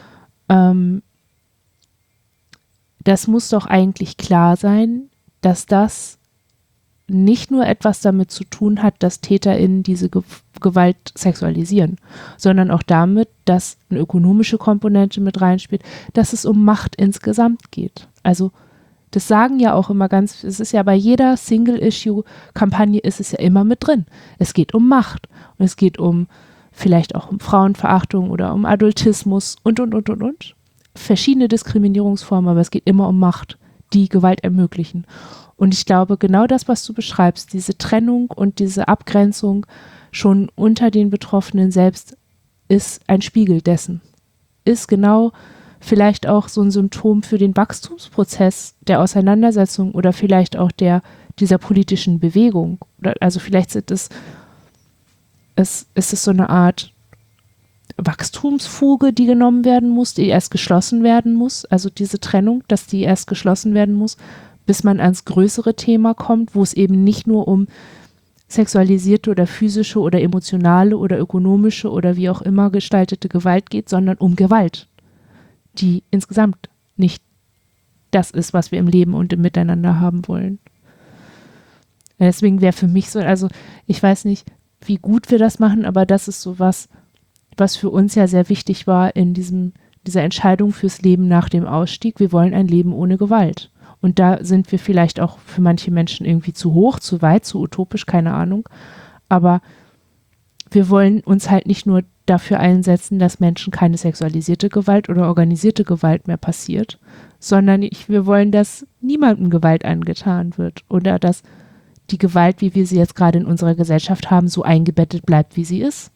Das muss doch eigentlich klar sein, dass das nicht nur etwas damit zu tun hat, dass TäterInnen diese Gewalt sexualisieren, sondern auch damit, dass eine ökonomische Komponente mit reinspielt, dass es um Macht insgesamt geht. Also das sagen ja auch immer es ist ja bei jeder Single-Issue-Kampagne ist es ja immer mit drin. Es geht um Macht und es geht vielleicht auch um Frauenverachtung oder um Adultismus und. Verschiedene Diskriminierungsformen, aber es geht immer um Macht, die Gewalt ermöglichen. Und ich glaube, genau das, was du beschreibst, diese Trennung und diese Abgrenzung schon unter den Betroffenen selbst, ist ein Spiegel dessen. Ist genau vielleicht auch so ein Symptom für den Wachstumsprozess der Auseinandersetzung oder vielleicht auch dieser politischen Bewegung. Also vielleicht ist es so eine Art Wachstumsfuge, die genommen werden muss, die erst geschlossen werden muss. Also diese Trennung, dass die erst geschlossen werden muss, bis man ans größere Thema kommt, wo es eben nicht nur um sexualisierte oder physische oder emotionale oder ökonomische oder wie auch immer gestaltete Gewalt geht, sondern um Gewalt, die insgesamt nicht das ist, was wir im Leben und im Miteinander haben wollen. Deswegen wäre für mich so, also ich weiß nicht, wie gut wir das machen, aber das ist so was für uns ja sehr wichtig war in dieser Entscheidung fürs Leben nach dem Ausstieg. Wir wollen ein Leben ohne Gewalt. Und da sind wir vielleicht auch für manche Menschen irgendwie zu hoch, zu weit, zu utopisch, keine Ahnung. Aber wir wollen uns halt nicht nur dafür einsetzen, dass Menschen keine sexualisierte Gewalt oder organisierte Gewalt mehr passiert, sondern wir wollen, dass niemandem Gewalt angetan wird oder dass die Gewalt, wie wir sie jetzt gerade in unserer Gesellschaft haben, so eingebettet bleibt, wie sie ist.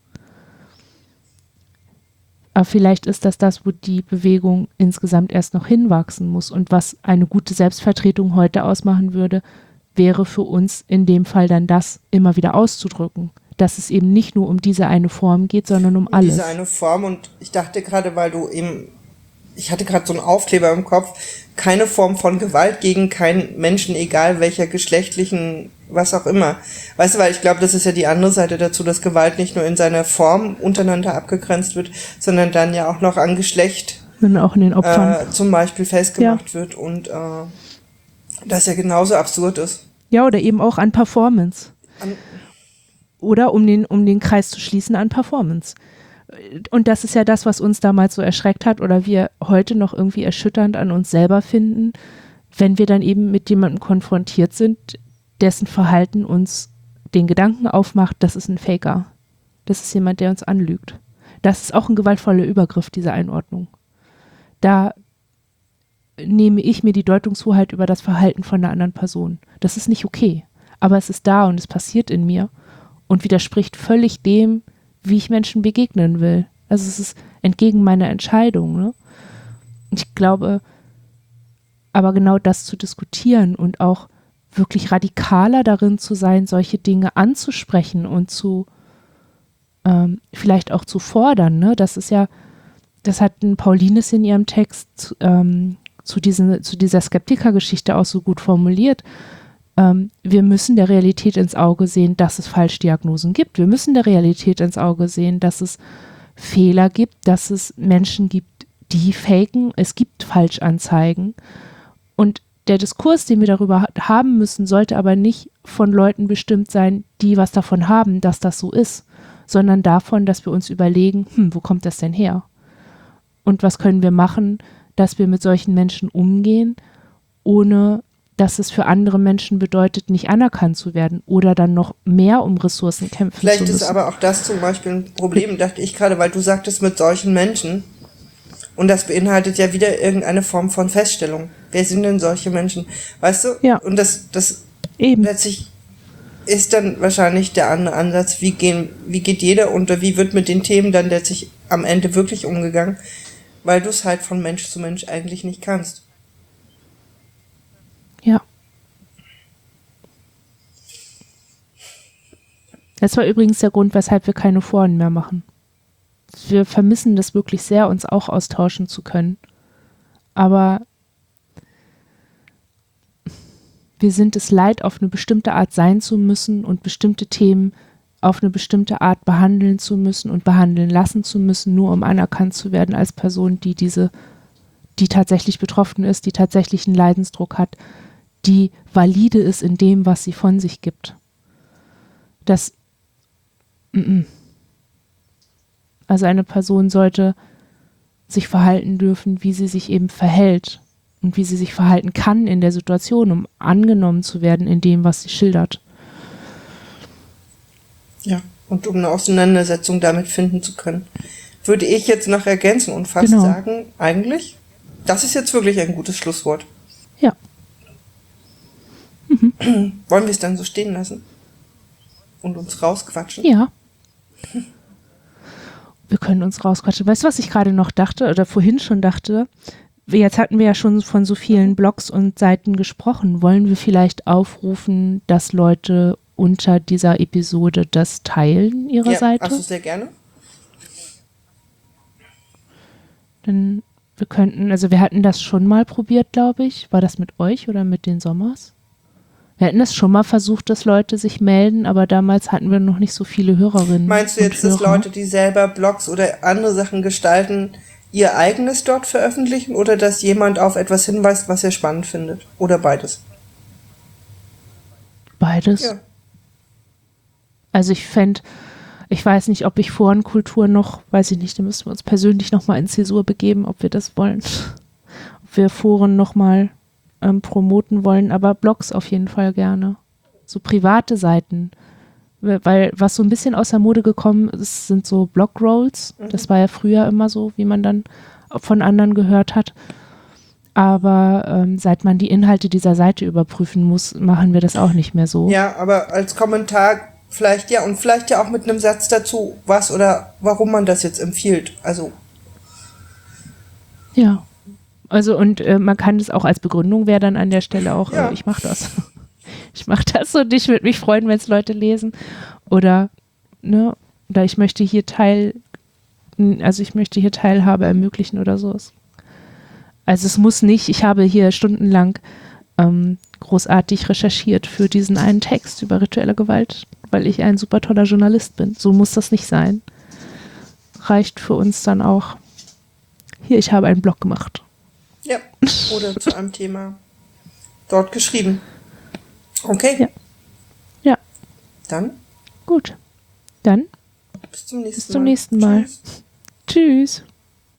Aber vielleicht ist das, wo die Bewegung insgesamt erst noch hinwachsen muss. Und was eine gute Selbstvertretung heute ausmachen würde, wäre für uns in dem Fall dann das immer wieder auszudrücken. Dass es eben nicht nur um diese eine Form geht, sondern um alles. Diese eine Form, und ich dachte gerade, ich hatte gerade so einen Aufkleber im Kopf, keine Form von Gewalt gegen keinen Menschen, egal welcher geschlechtlichen, was auch immer. Weißt du, weil ich glaube, das ist ja die andere Seite dazu, dass Gewalt nicht nur in seiner Form untereinander abgegrenzt wird, sondern dann ja auch noch an Geschlecht und auch in den Opfern zum Beispiel festgemacht wird und das ja genauso absurd ist. Ja, oder eben auch an Performance. Oder um den Kreis zu schließen an Performance. Und das ist ja das, was uns damals so erschreckt hat oder wir heute noch irgendwie erschütternd an uns selber finden, wenn wir dann eben mit jemandem konfrontiert sind, dessen Verhalten uns den Gedanken aufmacht, das ist ein Faker. Das ist jemand, der uns anlügt. Das ist auch ein gewaltvoller Übergriff, diese Einordnung. Da nehme ich mir die Deutungshoheit über das Verhalten von einer anderen Person. Das ist nicht okay, aber es ist da und es passiert in mir und widerspricht völlig dem, wie ich Menschen begegnen will. Also es ist entgegen meiner Entscheidung. Ne? Ich glaube, aber genau das zu diskutieren und auch wirklich radikaler darin zu sein, solche Dinge anzusprechen und vielleicht auch zu fordern. Ne? Das hat ein Paulines in ihrem Text zu dieser Skeptiker-Geschichte auch so gut formuliert. Wir müssen der Realität ins Auge sehen, dass es Falschdiagnosen gibt. Wir müssen der Realität ins Auge sehen, dass es Fehler gibt, dass es Menschen gibt, die faken. Es gibt Falschanzeigen. Und der Diskurs, den wir darüber haben müssen, sollte aber nicht von Leuten bestimmt sein, die was davon haben, dass das so ist, sondern davon, dass wir uns überlegen, wo kommt das denn her? Und was können wir machen, dass wir mit solchen Menschen umgehen, ohne dass es für andere Menschen bedeutet, nicht anerkannt zu werden oder dann noch mehr um Ressourcen kämpfen zu müssen. Vielleicht ist aber auch das zum Beispiel ein Problem, dachte ich gerade, weil du sagtest, mit solchen Menschen, und das beinhaltet ja wieder irgendeine Form von Feststellung. Wer sind denn solche Menschen? Weißt du? Ja. Und das eben. Letztlich ist dann wahrscheinlich der andere Ansatz, wie geht jeder unter, wie wird mit den Themen dann letztlich am Ende wirklich umgegangen, weil du es halt von Mensch zu Mensch eigentlich nicht kannst. Ja. Das war übrigens der Grund, weshalb wir keine Foren mehr machen. wir vermissen das wirklich sehr, uns auch austauschen zu können. Aber wir sind es leid, auf eine bestimmte Art sein zu müssen und bestimmte Themen auf eine bestimmte Art behandeln zu müssen und behandeln lassen zu müssen, nur um anerkannt zu werden als Person, die tatsächlich betroffen ist, die tatsächlich einen Leidensdruck hat, die valide ist in dem, was sie von sich gibt. Also eine Person sollte sich verhalten dürfen, wie sie sich eben verhält und wie sie sich verhalten kann in der Situation, um angenommen zu werden in dem, was sie schildert. Ja, und um eine Auseinandersetzung damit finden zu können. Würde ich jetzt noch ergänzen und fast sagen, eigentlich, das ist jetzt wirklich ein gutes Schlusswort. Ja. Wollen wir es dann so stehen lassen? Und uns rausquatschen? Ja. Wir können uns rausquatschen. Weißt du, was ich gerade noch dachte oder vorhin schon dachte? Jetzt hatten wir ja schon von so vielen Blogs und Seiten gesprochen. Wollen wir vielleicht aufrufen, dass Leute unter dieser Episode das teilen, ihre Seite? Also sehr gerne. Dann wir hatten das schon mal probiert, glaube ich. War das mit euch oder mit den Sommers? Wir hatten das schon mal versucht, dass Leute sich melden, aber damals hatten wir noch nicht so viele Hörerinnen. Meinst du jetzt, dass Leute, die selber Blogs oder andere Sachen gestalten, ihr eigenes dort veröffentlichen oder dass jemand auf etwas hinweist, was er spannend findet? Oder beides? Beides. Ja. Also ich weiß nicht, ob ich Forenkultur noch, weiß ich nicht, da müssen wir uns persönlich nochmal in Zäsur begeben, ob wir das wollen. Ob wir Foren nochmal promoten wollen, aber Blogs auf jeden Fall gerne. So private Seiten. Weil was so ein bisschen aus der Mode gekommen ist, sind so Blogrolls. Das war ja früher immer so, wie man dann von anderen gehört hat. Aber seit man die Inhalte dieser Seite überprüfen muss, machen wir das auch nicht mehr so. Ja, aber als Kommentar vielleicht ja und vielleicht ja auch mit einem Satz dazu, was oder warum man das jetzt empfiehlt. Also. Ja. Also und man kann das auch als Begründung, wäre dann an der Stelle auch, ich mache das. Ich mache das und ich würde mich freuen, wenn es Leute lesen. Oder ich möchte hier Teilhabe ermöglichen oder so. Also es muss nicht, ich habe hier stundenlang großartig recherchiert für diesen einen Text über rituelle Gewalt, weil ich ein super toller Journalist bin. So muss das nicht sein. Reicht für uns dann auch, hier, ich habe einen Blog gemacht. Ja, oder zu einem Thema dort geschrieben. Okay. Ja. Dann? Gut. Dann Bis zum nächsten Mal. Bis zum nächsten Mal. Tschüss.